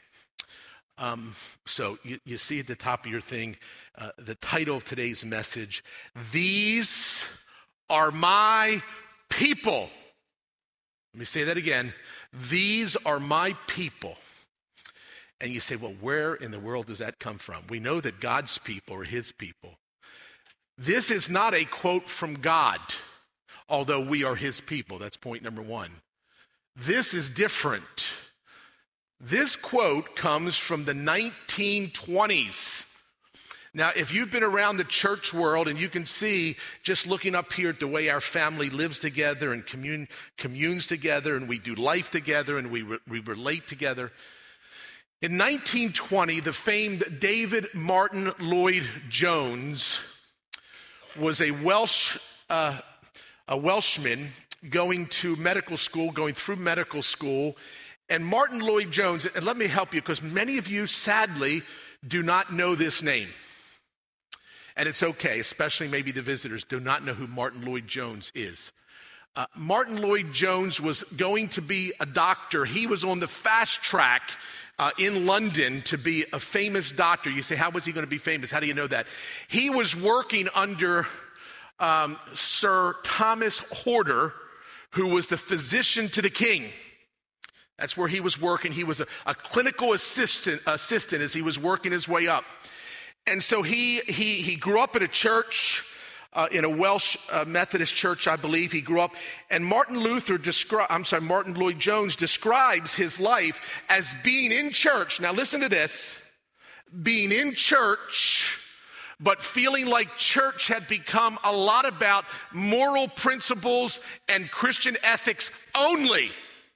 [SPEAKER 11] So you see at the top of your thing, the title of today's message, These Are My People. Let me say that again. These are my people. And you say, well, where in the world does that come from? We know that God's people are his people. This is not a quote from God, although we are his people. That's point number one. This is different. This quote comes from the 1920s. Now, if you've been around the church world, and you can see just looking up here at the way our family lives together and communes together, and we do life together and we relate together. In 1920, the famed David Martin Lloyd Jones was a Welshman going through medical school. And Martin Lloyd Jones, and let me help you, because many of you, sadly, do not know this name. And it's okay, especially maybe the visitors do not know who Martin Lloyd Jones is. Martin Lloyd Jones was going to be a doctor. He was on the fast track in London to be a famous doctor. You say, how was he going to be famous? How do you know that? He was working under Sir Thomas Horder, who was the physician to the king. That's where he was working. He was a clinical assistant as he was working his way up. And so he grew up at a church, in a Welsh Methodist church, I believe. He grew up, and Martin Lloyd Jones describes his life as being in church. Now listen to this. Being in church, but feeling like church had become a lot about moral principles and Christian ethics only.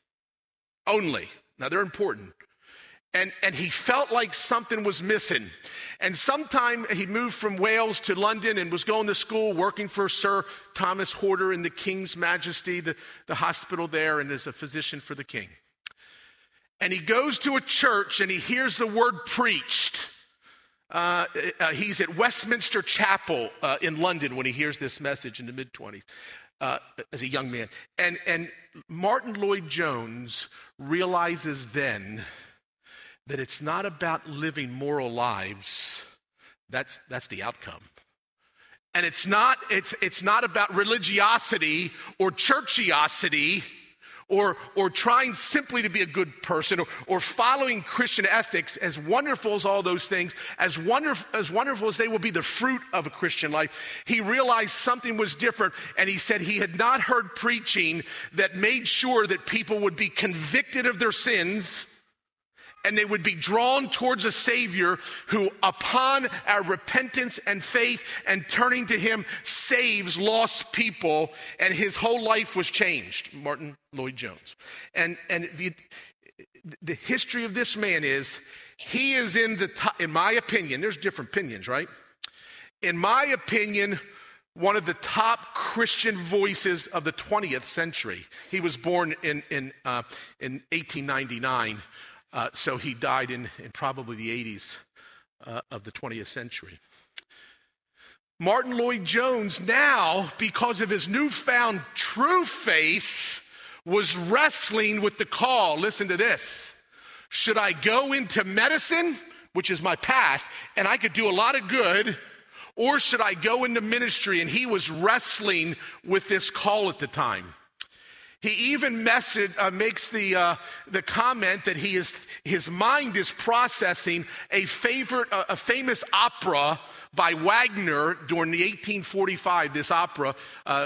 [SPEAKER 11] Only. Now they're important. And he felt like something was missing. And sometime he moved from Wales to London and was going to school, working for Sir Thomas Horder in the King's Majesty, the hospital there, and as a physician for the king. And he goes to a church and he hears the word preached. He's at Westminster Chapel in London when he hears this message in the mid-20s as a young man. And Martin Lloyd Jones realizes then that it's not about living moral lives. That's the outcome. And it's not about religiosity or churchiosity or trying simply to be a good person or following Christian ethics, as wonderful as all those things, as wonderful as they will be the fruit of a Christian life. He realized something was different, and he said he had not heard preaching that made sure that people would be convicted of their sins and they would be drawn towards a Savior who, upon our repentance and faith and turning to him, saves lost people, and his whole life was changed. Martin Lloyd Jones. And the history of this man is, he is in my opinion, there's different opinions, right? In my opinion, one of the top Christian voices of the 20th century. He was born in 1899. So he died in probably the 80s of the 20th century. Martin Lloyd Jones now, because of his newfound true faith, was wrestling with the call. Listen to this. Should I go into medicine, which is my path, and I could do a lot of good, or should I go into ministry? And he was wrestling with this call at the time. He even makes the comment that his mind is processing a famous opera by Wagner during the 1845. This opera, is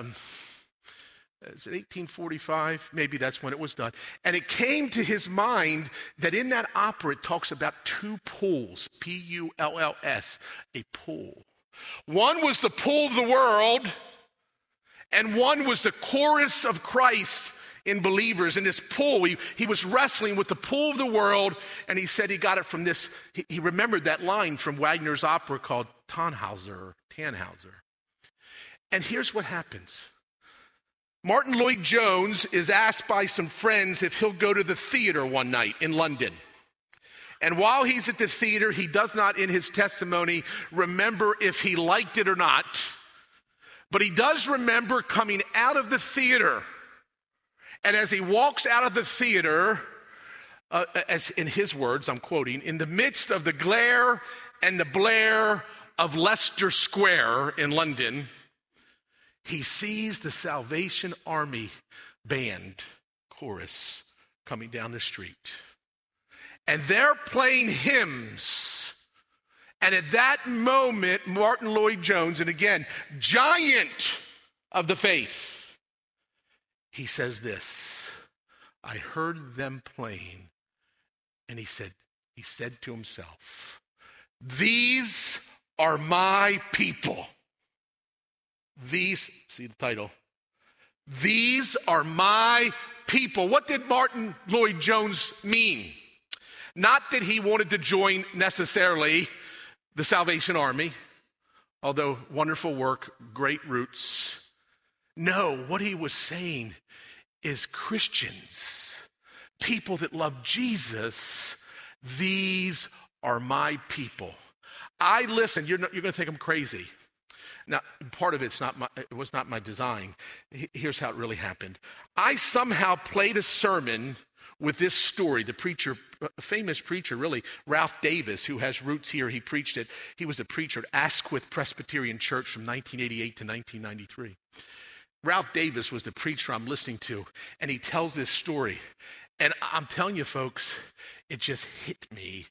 [SPEAKER 11] it 1845? Maybe that's when it was done. And it came to his mind that in that opera it talks about two pools, P-U-L-L-S, a pool. One was the pool of the world, and one was the chorus of Christ in believers, in this pull. He was wrestling with the pull of the world, and he said he got it from this. He remembered that line from Wagner's opera called Tannhauser. And here's what happens. Martin Lloyd-Jones is asked by some friends if he'll go to the theater one night in London. And while he's at the theater, he does not, in his testimony, remember if he liked it or not. But he does remember coming out of the theater. And as he walks out of the theater, as in his words, I'm quoting, in the midst of the glare and the blare of Leicester Square in London, he sees the Salvation Army band chorus coming down the street. And they're playing hymns. And at that moment, Martin Lloyd-Jones, and again, giant of the faith, he says this, I heard them playing, and he said to himself, these are my people. These, see the title, these are my people. What did Martin Lloyd-Jones mean? Not that he wanted to join necessarily the Salvation Army, although wonderful work, great roots. No, what he was saying is Christians, people that love Jesus, these are my people. I listen, you're going to think I'm crazy. Now, part of it was not my design. Here's how it really happened. I somehow played a sermon with this story. The preacher, a famous preacher really, Ralph Davis, who has roots here, he preached it. He was a preacher at Asquith Presbyterian Church from 1988 to 1993. Ralph Davis was the preacher I'm listening to, and he tells this story. And I'm telling you, folks, it just hit me.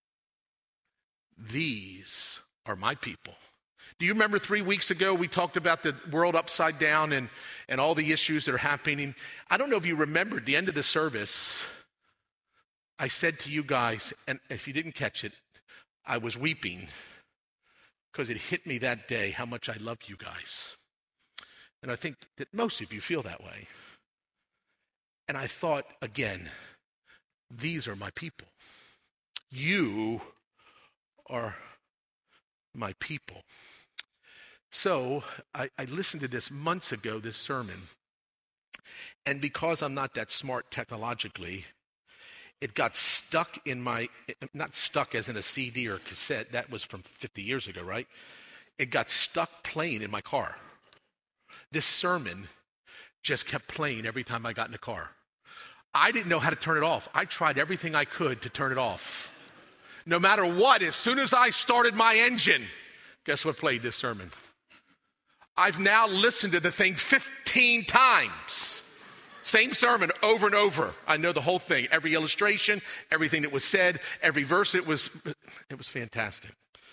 [SPEAKER 11] These are my people. Do you remember 3 weeks ago we talked about the world upside down and all the issues that are happening? I don't know if you remember at the end of the service, I said to you guys, and if you didn't catch it, I was weeping because it hit me that day how much I love you guys. And I think that most of you feel that way. And I thought, again, these are my people. You are my people. So I listened to this months ago, this sermon, and because I'm not that smart technologically, it got stuck in my, not stuck as in a CD or a cassette, that was from 50 years ago, right? It got stuck playing in my car. This sermon just kept playing every time I got in the car. I didn't know how to turn it off. I tried everything I could to turn it off. No matter what, as soon as I started my engine, guess what played this sermon? I've now listened to the thing 15 times. Same sermon over and over. I know the whole thing, every illustration, everything that was said, every verse. It was fantastic.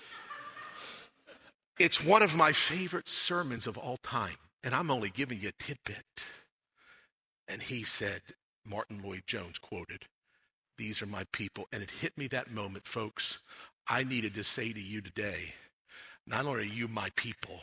[SPEAKER 11] It's one of my favorite sermons of all time, and I'm only giving you a tidbit. And he said, Martin Lloyd-Jones quoted, these are my people. And it hit me that moment, folks. I needed to say to you today, not only are you my people,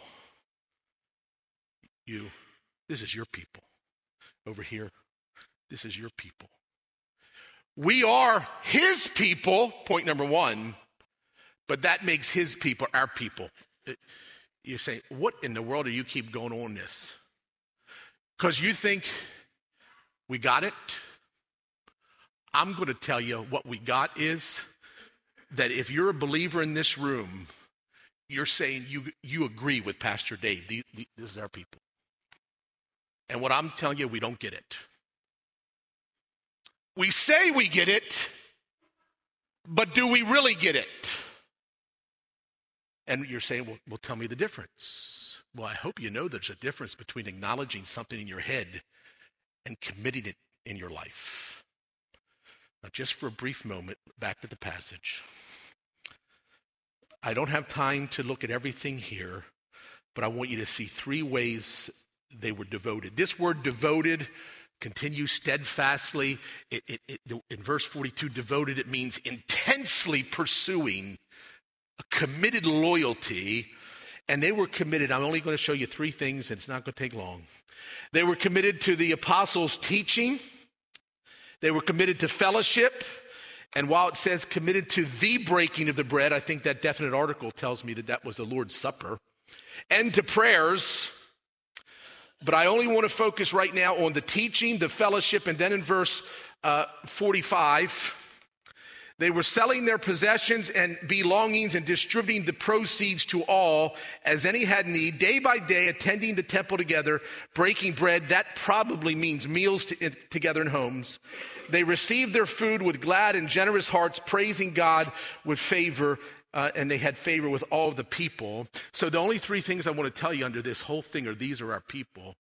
[SPEAKER 11] this is your people. Over here, this is your people. We are his people, point number one, but that makes his people our people. You're saying, what in the world do you keep going on this? Because you think we got it? I'm going to tell you what we got is that if you're a believer in this room, you're saying you agree with Pastor Dave. This is our people. And what I'm telling you, we don't get it. We say we get it, but do we really get it? And you're saying, well, tell me the difference. Well, I hope you know there's a difference between acknowledging something in your head and committing it in your life. Now, just for a brief moment, back to the passage. I don't have time to look at everything here, but I want you to see 3 ways they were devoted. This word devoted continues steadfastly. In verse 42, devoted, it means intensely pursuing, a committed loyalty. And they were committed. I'm only going to show you 3 things, and it's not going to take long. They were committed to the apostles' teaching. They were committed to fellowship. And while it says committed to the breaking of the bread, I think that definite article tells me that that was the Lord's Supper. And to prayers. But I only want to focus right now on the teaching, the fellowship, and then in verse 45, they were selling their possessions and belongings and distributing the proceeds to all as any had need, day by day attending the temple together, breaking bread. That probably means meals together in homes. They received their food with glad and generous hearts, praising God with favor, and they had favor with all of the people. So the only 3 things I want to tell you under this whole thing are these are our people.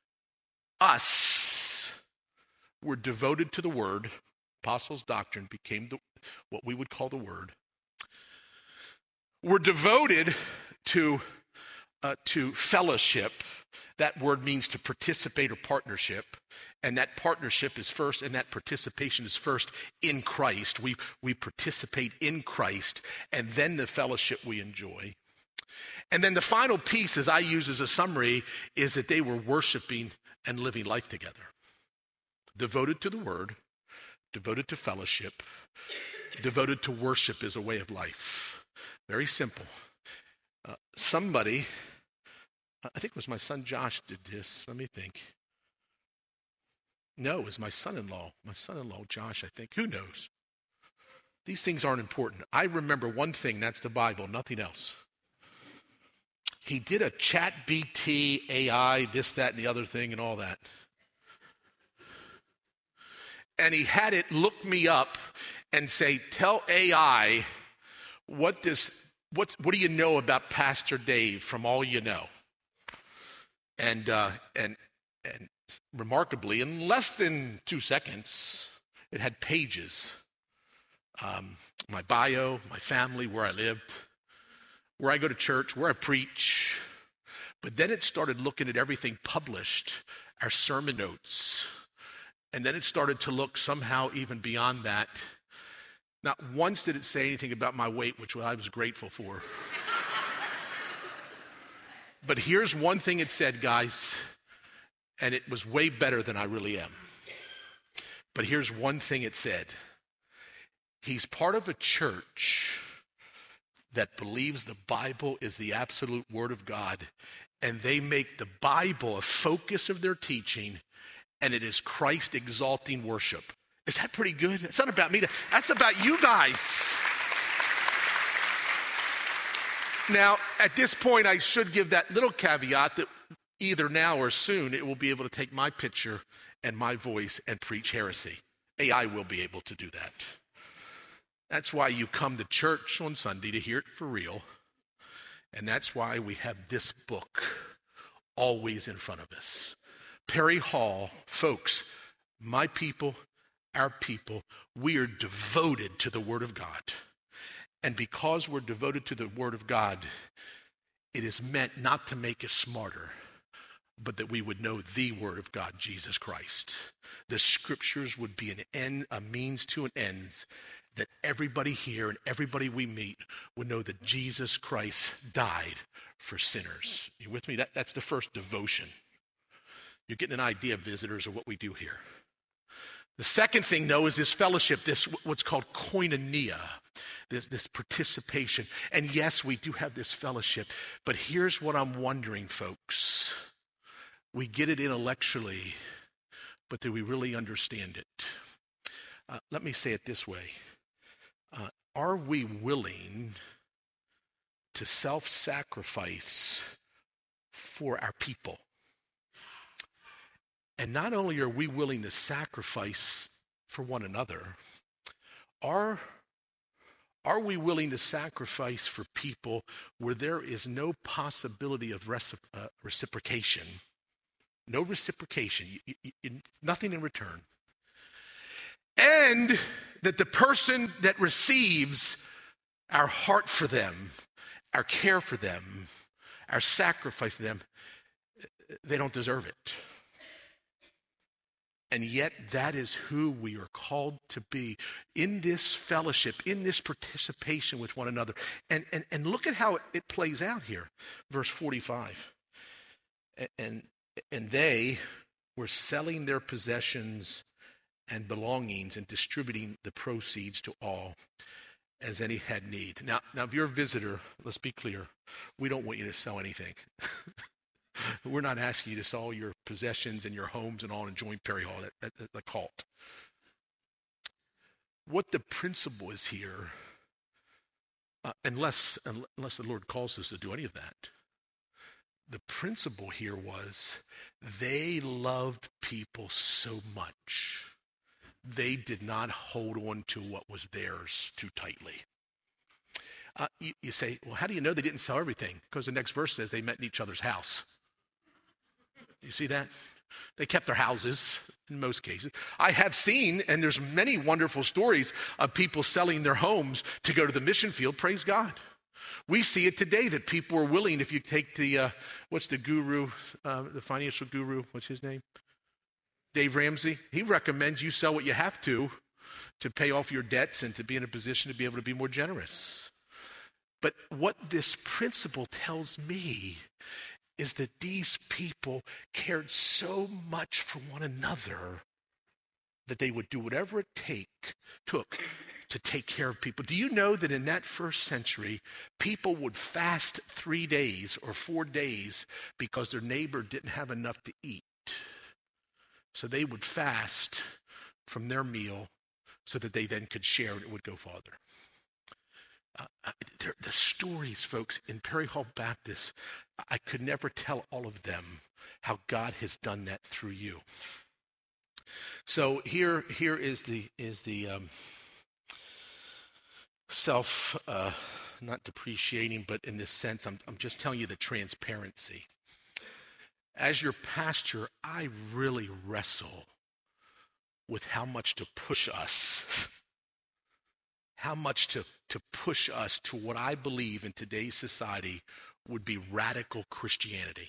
[SPEAKER 11] Us were devoted to the word. Apostles' doctrine became what we would call the word. We're devoted to fellowship. That word means to participate or partnership. And that partnership is first, and that participation is first in Christ. We participate in Christ, and then the fellowship we enjoy. And then the final piece, as I use as a summary, is that they were worshiping and living life together. Devoted to the word, devoted to fellowship, devoted to worship as a way of life. Very simple. Somebody, I think it was my son Josh did this. Let me think. No, it was my son-in-law Josh, I think. Who knows? These things aren't important. I remember one thing, that's the Bible, nothing else. He did a ChatGPT, AI, this, that, and the other thing and all that. And he had it look me up and say, tell AI, what do you know about Pastor Dave from all you know? And remarkably, in less than 2 seconds, it had pages. My bio, my family, where I lived, where I go to church, where I preach. But then it started looking at everything published, our sermon notes. And then it started to look somehow even beyond that. Not once did it say anything about my weight, which I was grateful for. But here's one thing it said, guys, and it was way better than I really am. But here's one thing it said. He's part of a church that believes the Bible is the absolute word of God, and they make the Bible a focus of their teaching, and it is Christ exalting worship. Is that pretty good? It's not about me. That's about you guys. Now, at this point, I should give that little caveat that either now or soon, it will be able to take my picture and my voice and preach heresy. AI will be able to do that. That's why you come to church on Sunday to hear it for real. And that's why we have this book always in front of us. Perry Hall, folks, my people, our people, we are devoted to the Word of God. And because we're devoted to the Word of God, it is meant not to make us smarter, but that we would know the Word of God, Jesus Christ. The Scriptures would be an end, a means to an end, that everybody here and everybody we meet would know that Jesus Christ died for sinners. You with me? That's the first devotion. You're getting an idea, visitors, of what we do here. The second thing, though, is this fellowship, this what's called koinonia, this participation. And yes, we do have this fellowship, but here's what I'm wondering, folks. We get it intellectually, but do we really understand it? Let me say it this way. Are we willing to self-sacrifice for our people? And not only are we willing to sacrifice for one another, are we willing to sacrifice for people where there is no possibility of reciprocation? No reciprocation, nothing in return. And that the person that receives our heart for them, our care for them, our sacrifice to them, they don't deserve it. And yet that is who we are called to be in this fellowship, in this participation with one another. And look at how it plays out here. Verse 45. And they were selling their possessions and belongings and distributing the proceeds to all as any had need. Now, if you're a visitor, let's be clear. We don't want you to sell anything. We're not asking you to sell your possessions and your homes and all and join Perry Hall, the cult. What the principle is here, unless the Lord calls us to do any of that, the principle here was they loved people so much, they did not hold on to what was theirs too tightly. You say, well, how do you know they didn't sell everything? Because the next verse says they met in each other's house. You see that? They kept their houses in most cases. I have seen, and there's many wonderful stories of people selling their homes to go to the mission field. Praise God. We see it today that people are willing, if you take the, what's the guru, the financial guru, what's his name? Dave Ramsey. He recommends you sell what you have to pay off your debts and to be in a position to be able to be more generous. But what this principle tells me is that these people cared so much for one another that they would do whatever it took to take care of people. Do you know that in that first century, people would fast 3 days or 4 days because their neighbor didn't have enough to eat? So they would fast from their meal so that they then could share and it would go farther. The stories, folks, in Perry Hall Baptist, I could never tell all of them how God has done that through you. So here is the self, not depreciating, but in this sense, I'm just telling you the transparency. As your pastor, I really wrestle with how much to push us. How much to push us to what I believe in today's society would be radical Christianity.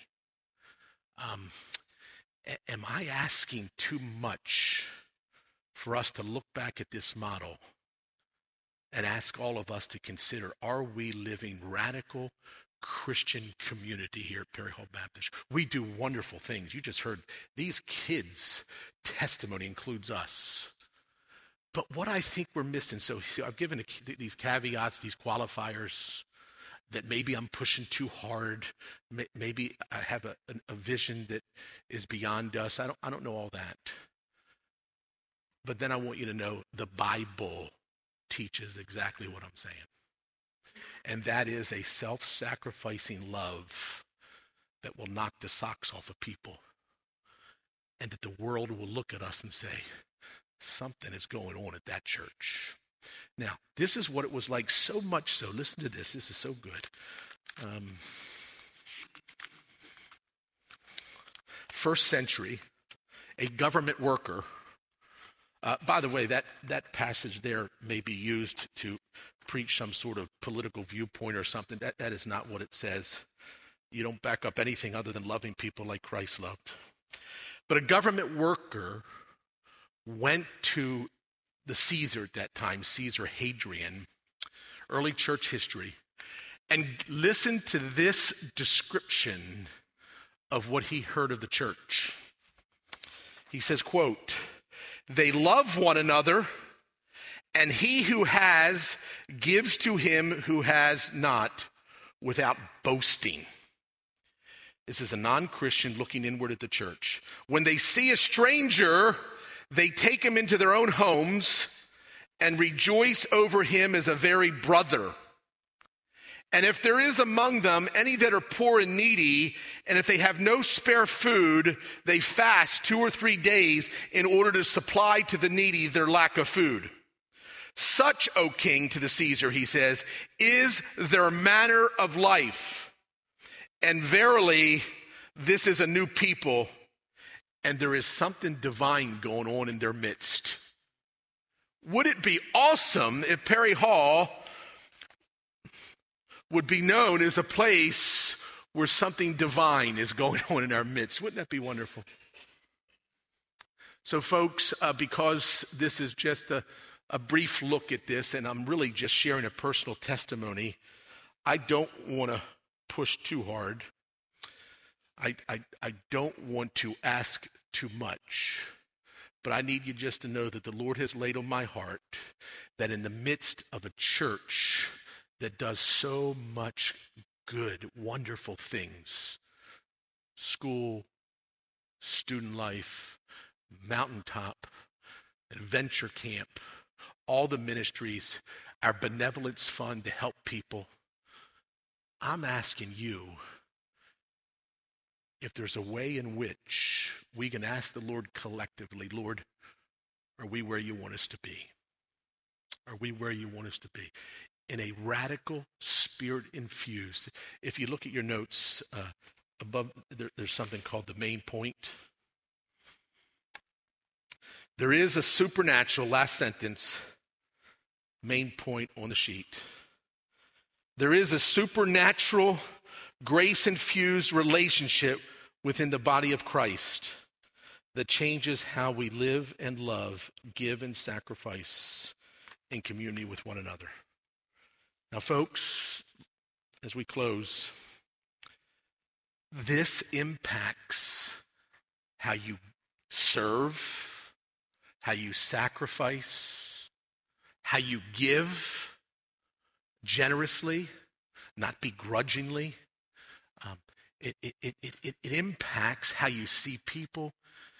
[SPEAKER 11] Am I asking too much for us to look back at this model and ask all of us to consider, are we living radical Christian community here at Perry Hall Baptist? We do wonderful things. You just heard these kids' testimony includes us. But what I think we're missing, so I've given these caveats, these qualifiers, that maybe I'm pushing too hard. Maybe I have a vision that is beyond us. I don't know all that. But then I want you to know the Bible teaches exactly what I'm saying. And that is a self-sacrificing love that will knock the socks off of people. And that the world will look at us and say, something is going on at that church. Now, this is what it was like, so much so. Listen to this. This is so good. First century, a government worker. By the way, that passage there may be used to preach some sort of political viewpoint or something. That is not what it says. You don't back up anything other than loving people like Christ loved. But a government worker went to the Caesar at that time, Caesar Hadrian, early church history, and listened to this description of what he heard of the church. He says, quote, "They love one another, and he who has gives to him who has not without boasting." This is a non-Christian looking inward at the church. "When they see a stranger, they take him into their own homes and rejoice over him as a very brother. And if there is among them any that are poor and needy, and if they have no spare food, they fast 2 or 3 days in order to supply to the needy their lack of food. Such, O king, to the Caesar," he says, "is their manner of life. And verily, this is a new people, and there is something divine going on in their midst." Would it be awesome if Perry Hall would be known as a place where something divine is going on in our midst? Wouldn't that be wonderful? So folks, because this is just a brief look at this, and I'm really just sharing a personal testimony, I don't want to push too hard. I don't want to ask too much. But I need you just to know that the Lord has laid on my heart that in the midst of a church that does so much good, wonderful things, school, student life, mountaintop, adventure camp, all the ministries, our benevolence fund to help people, I'm asking you if there's a way in which we can ask the Lord collectively, Lord, are we where you want us to be? Are we where you want us to be? In a radical, spirit-infused. If you look at your notes, above there's something called the main point. There is a supernatural, last sentence, main point on the sheet. There is a supernatural, grace-infused relationship within the body of Christ that changes how we live and love, give and sacrifice in community with one another. Now, folks, as we close, this impacts how you serve, how you sacrifice, how you give generously, not begrudgingly. It impacts how you see people.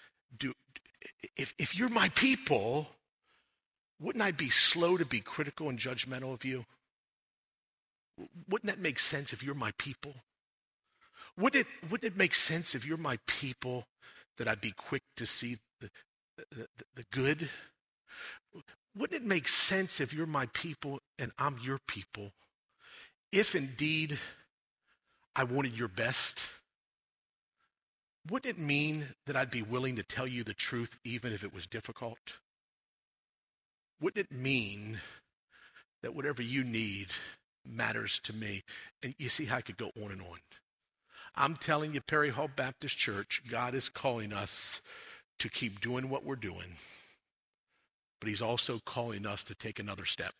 [SPEAKER 11] If you're my people, wouldn't I be slow to be critical and judgmental of you? Wouldn't that make sense if you're my people? Wouldn't it make sense if you're my people that I'd be quick to see the good? Wouldn't it make sense if you're my people and I'm your people, if indeed I wanted your best? Wouldn't it mean that I'd be willing to tell you the truth even if it was difficult? Wouldn't it mean that whatever you need matters to me? And you see how I could go on and on. I'm telling you, Perry Hall Baptist Church, God is calling us to keep doing what we're doing, but he's also calling us to take another step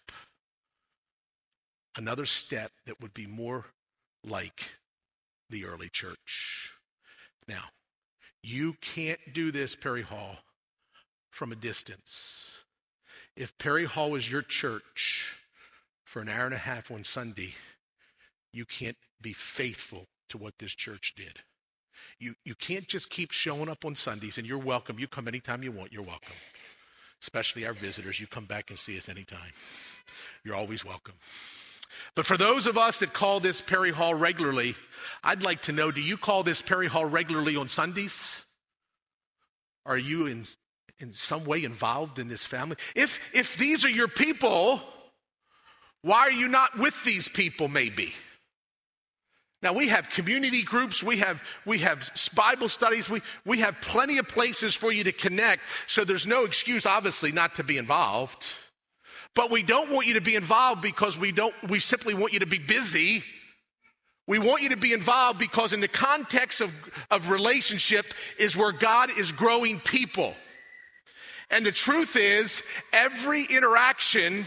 [SPEAKER 11] that would be more like the early church. Now, you can't do this, Perry Hall, from a distance. If Perry Hall was your church for an hour and a half on Sunday, you can't be faithful to what this church did. You can't just keep showing up on Sundays, and you're welcome. You come anytime you want, you're welcome. Especially our visitors. You come back and see us anytime. You're always welcome. But for those of us that call this Perry Hall regularly, I'd like to know, do you call this Perry Hall regularly on Sundays? Are you in some way involved in this family? If these are your people, why are you not with these people maybe? Now, we have community groups, we have Bible studies, we have plenty of places for you to connect, so there's no excuse, obviously, not to be involved. But we don't want you to be involved because we simply want you to be busy. We want you to be involved because in the context of relationship is where God is growing people. And the truth is, every interaction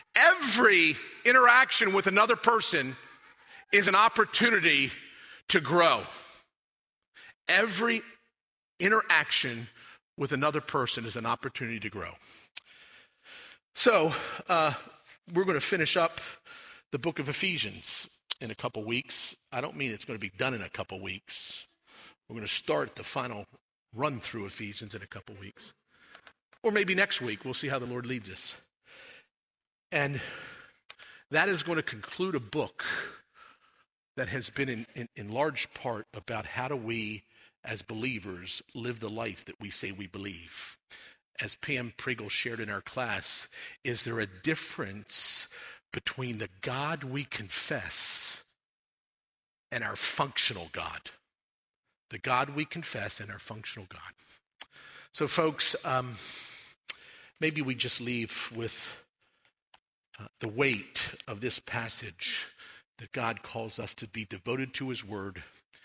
[SPEAKER 11] with another person is an opportunity to grow. Every interaction with another person is an opportunity to grow. So, we're going to finish up the book of Ephesians in a couple weeks. I don't mean it's going to be done in a couple weeks. We're going to start the final run through Ephesians in a couple weeks. Or maybe next week. We'll see how the Lord leads us. And that is going to conclude a book that has been in large part about how do we, as believers, live the life that we say we believe. As Pam Pringle shared in our class, is there a difference between the God we confess and our functional God? The God we confess and our functional God. So folks, maybe we just leave with the weight of this passage that God calls us to be devoted to his word,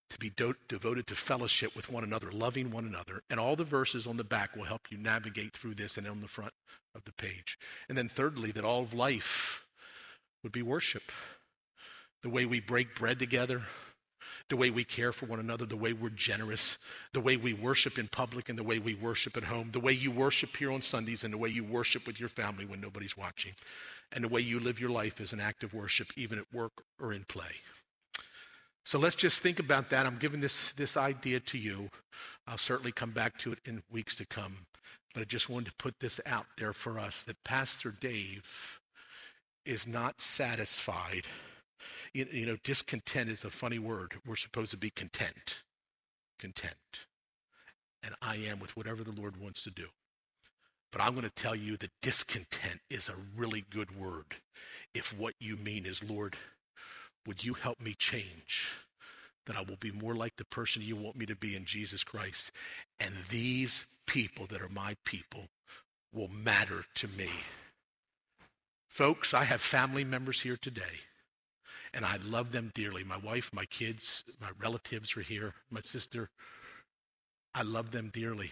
[SPEAKER 11] to be devoted to fellowship with one another, loving one another. And all the verses on the back will help you navigate through this and on the front of the page. And then thirdly, that all of life would be worship. The way we break bread together, the way we care for one another, the way we're generous, the way we worship in public and the way we worship at home, the way you worship here on Sundays and the way you worship with your family when nobody's watching, and the way you live your life as an act of worship, even at work or in play. So let's just think about that. I'm giving this idea to you. I'll certainly come back to it in weeks to come. But I just wanted to put this out there for us, that Pastor Dave is not satisfied. You know, discontent is a funny word. We're supposed to be content. Content. And I am with whatever the Lord wants to do. But I'm going to tell you that discontent is a really good word if what you mean is, Lord, would you help me change, that I will be more like the person you want me to be in Jesus Christ, and these people that are my people will matter to me. Folks, I have family members here today, and I love them dearly. My wife, my kids, my relatives are here, my sister. I love them dearly.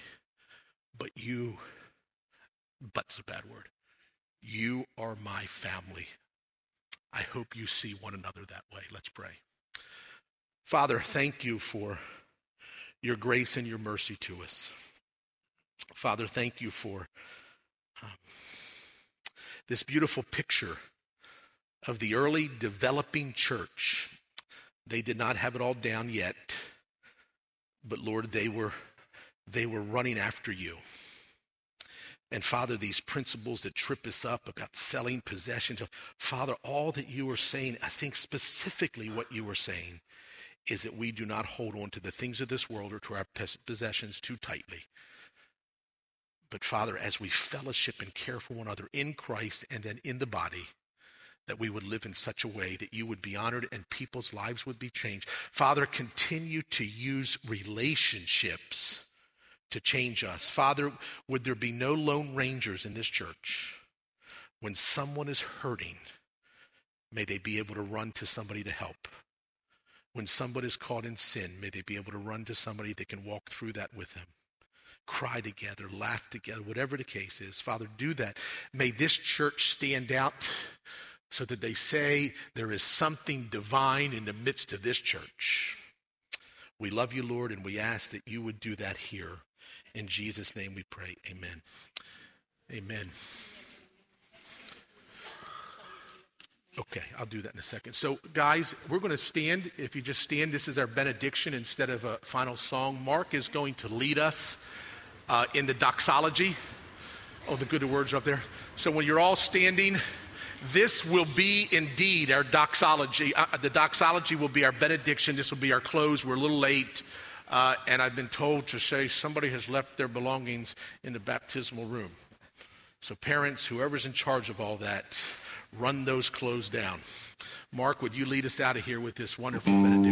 [SPEAKER 11] But's a bad word. You are my family. I hope you see one another that way. Let's pray. Father, thank you for your grace and your mercy to us. Father, thank you for this beautiful picture of the early developing church. They did not have it all down yet, but Lord, they were running after you. And Father, these principles that trip us up about selling possessions, Father, all that you were saying, I think specifically what you were saying is that we do not hold on to the things of this world or to our possessions too tightly. But Father, as we fellowship and care for one another in Christ and then in the body, that we would live in such a way that you would be honored and people's lives would be changed. Father, continue to use relationships to change us. Father, would there be no lone rangers in this church? When someone is hurting, may they be able to run to somebody to help. When somebody is caught in sin, may they be able to run to somebody that can walk through that with them. Cry together, laugh together, whatever the case is. Father, do that. May this church stand out so that they say there is something divine in the midst of this church. We love you, Lord, and we ask that you would do that here. In Jesus' name we pray, amen. Amen. Okay, I'll do that in a second. So, guys, we're going to stand. If you just stand, this is our benediction instead of a final song. Mark is going to lead us in the doxology. Oh, the good words are up there. So when you're all standing, this will be indeed our doxology. The doxology will be our benediction. This will be our close. We're a little late. And I've been told to say somebody has left their belongings in the baptismal room. So parents, whoever's in charge of all that, run those clothes down. Mark, would you lead us out of here with this wonderful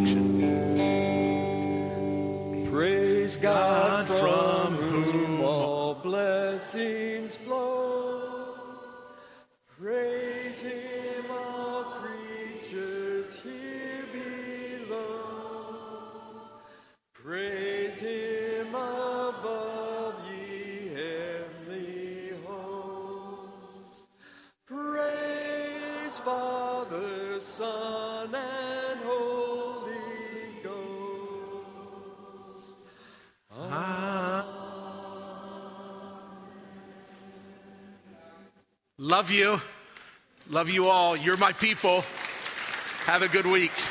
[SPEAKER 11] benediction?
[SPEAKER 12] Praise God from whom all blessings flow. Praise him, all creatures here below. Praise him above, ye heavenly hosts. Praise Father, Son, and Holy Ghost. Amen.
[SPEAKER 11] Love you. Love you all. You're my people. Have a good week.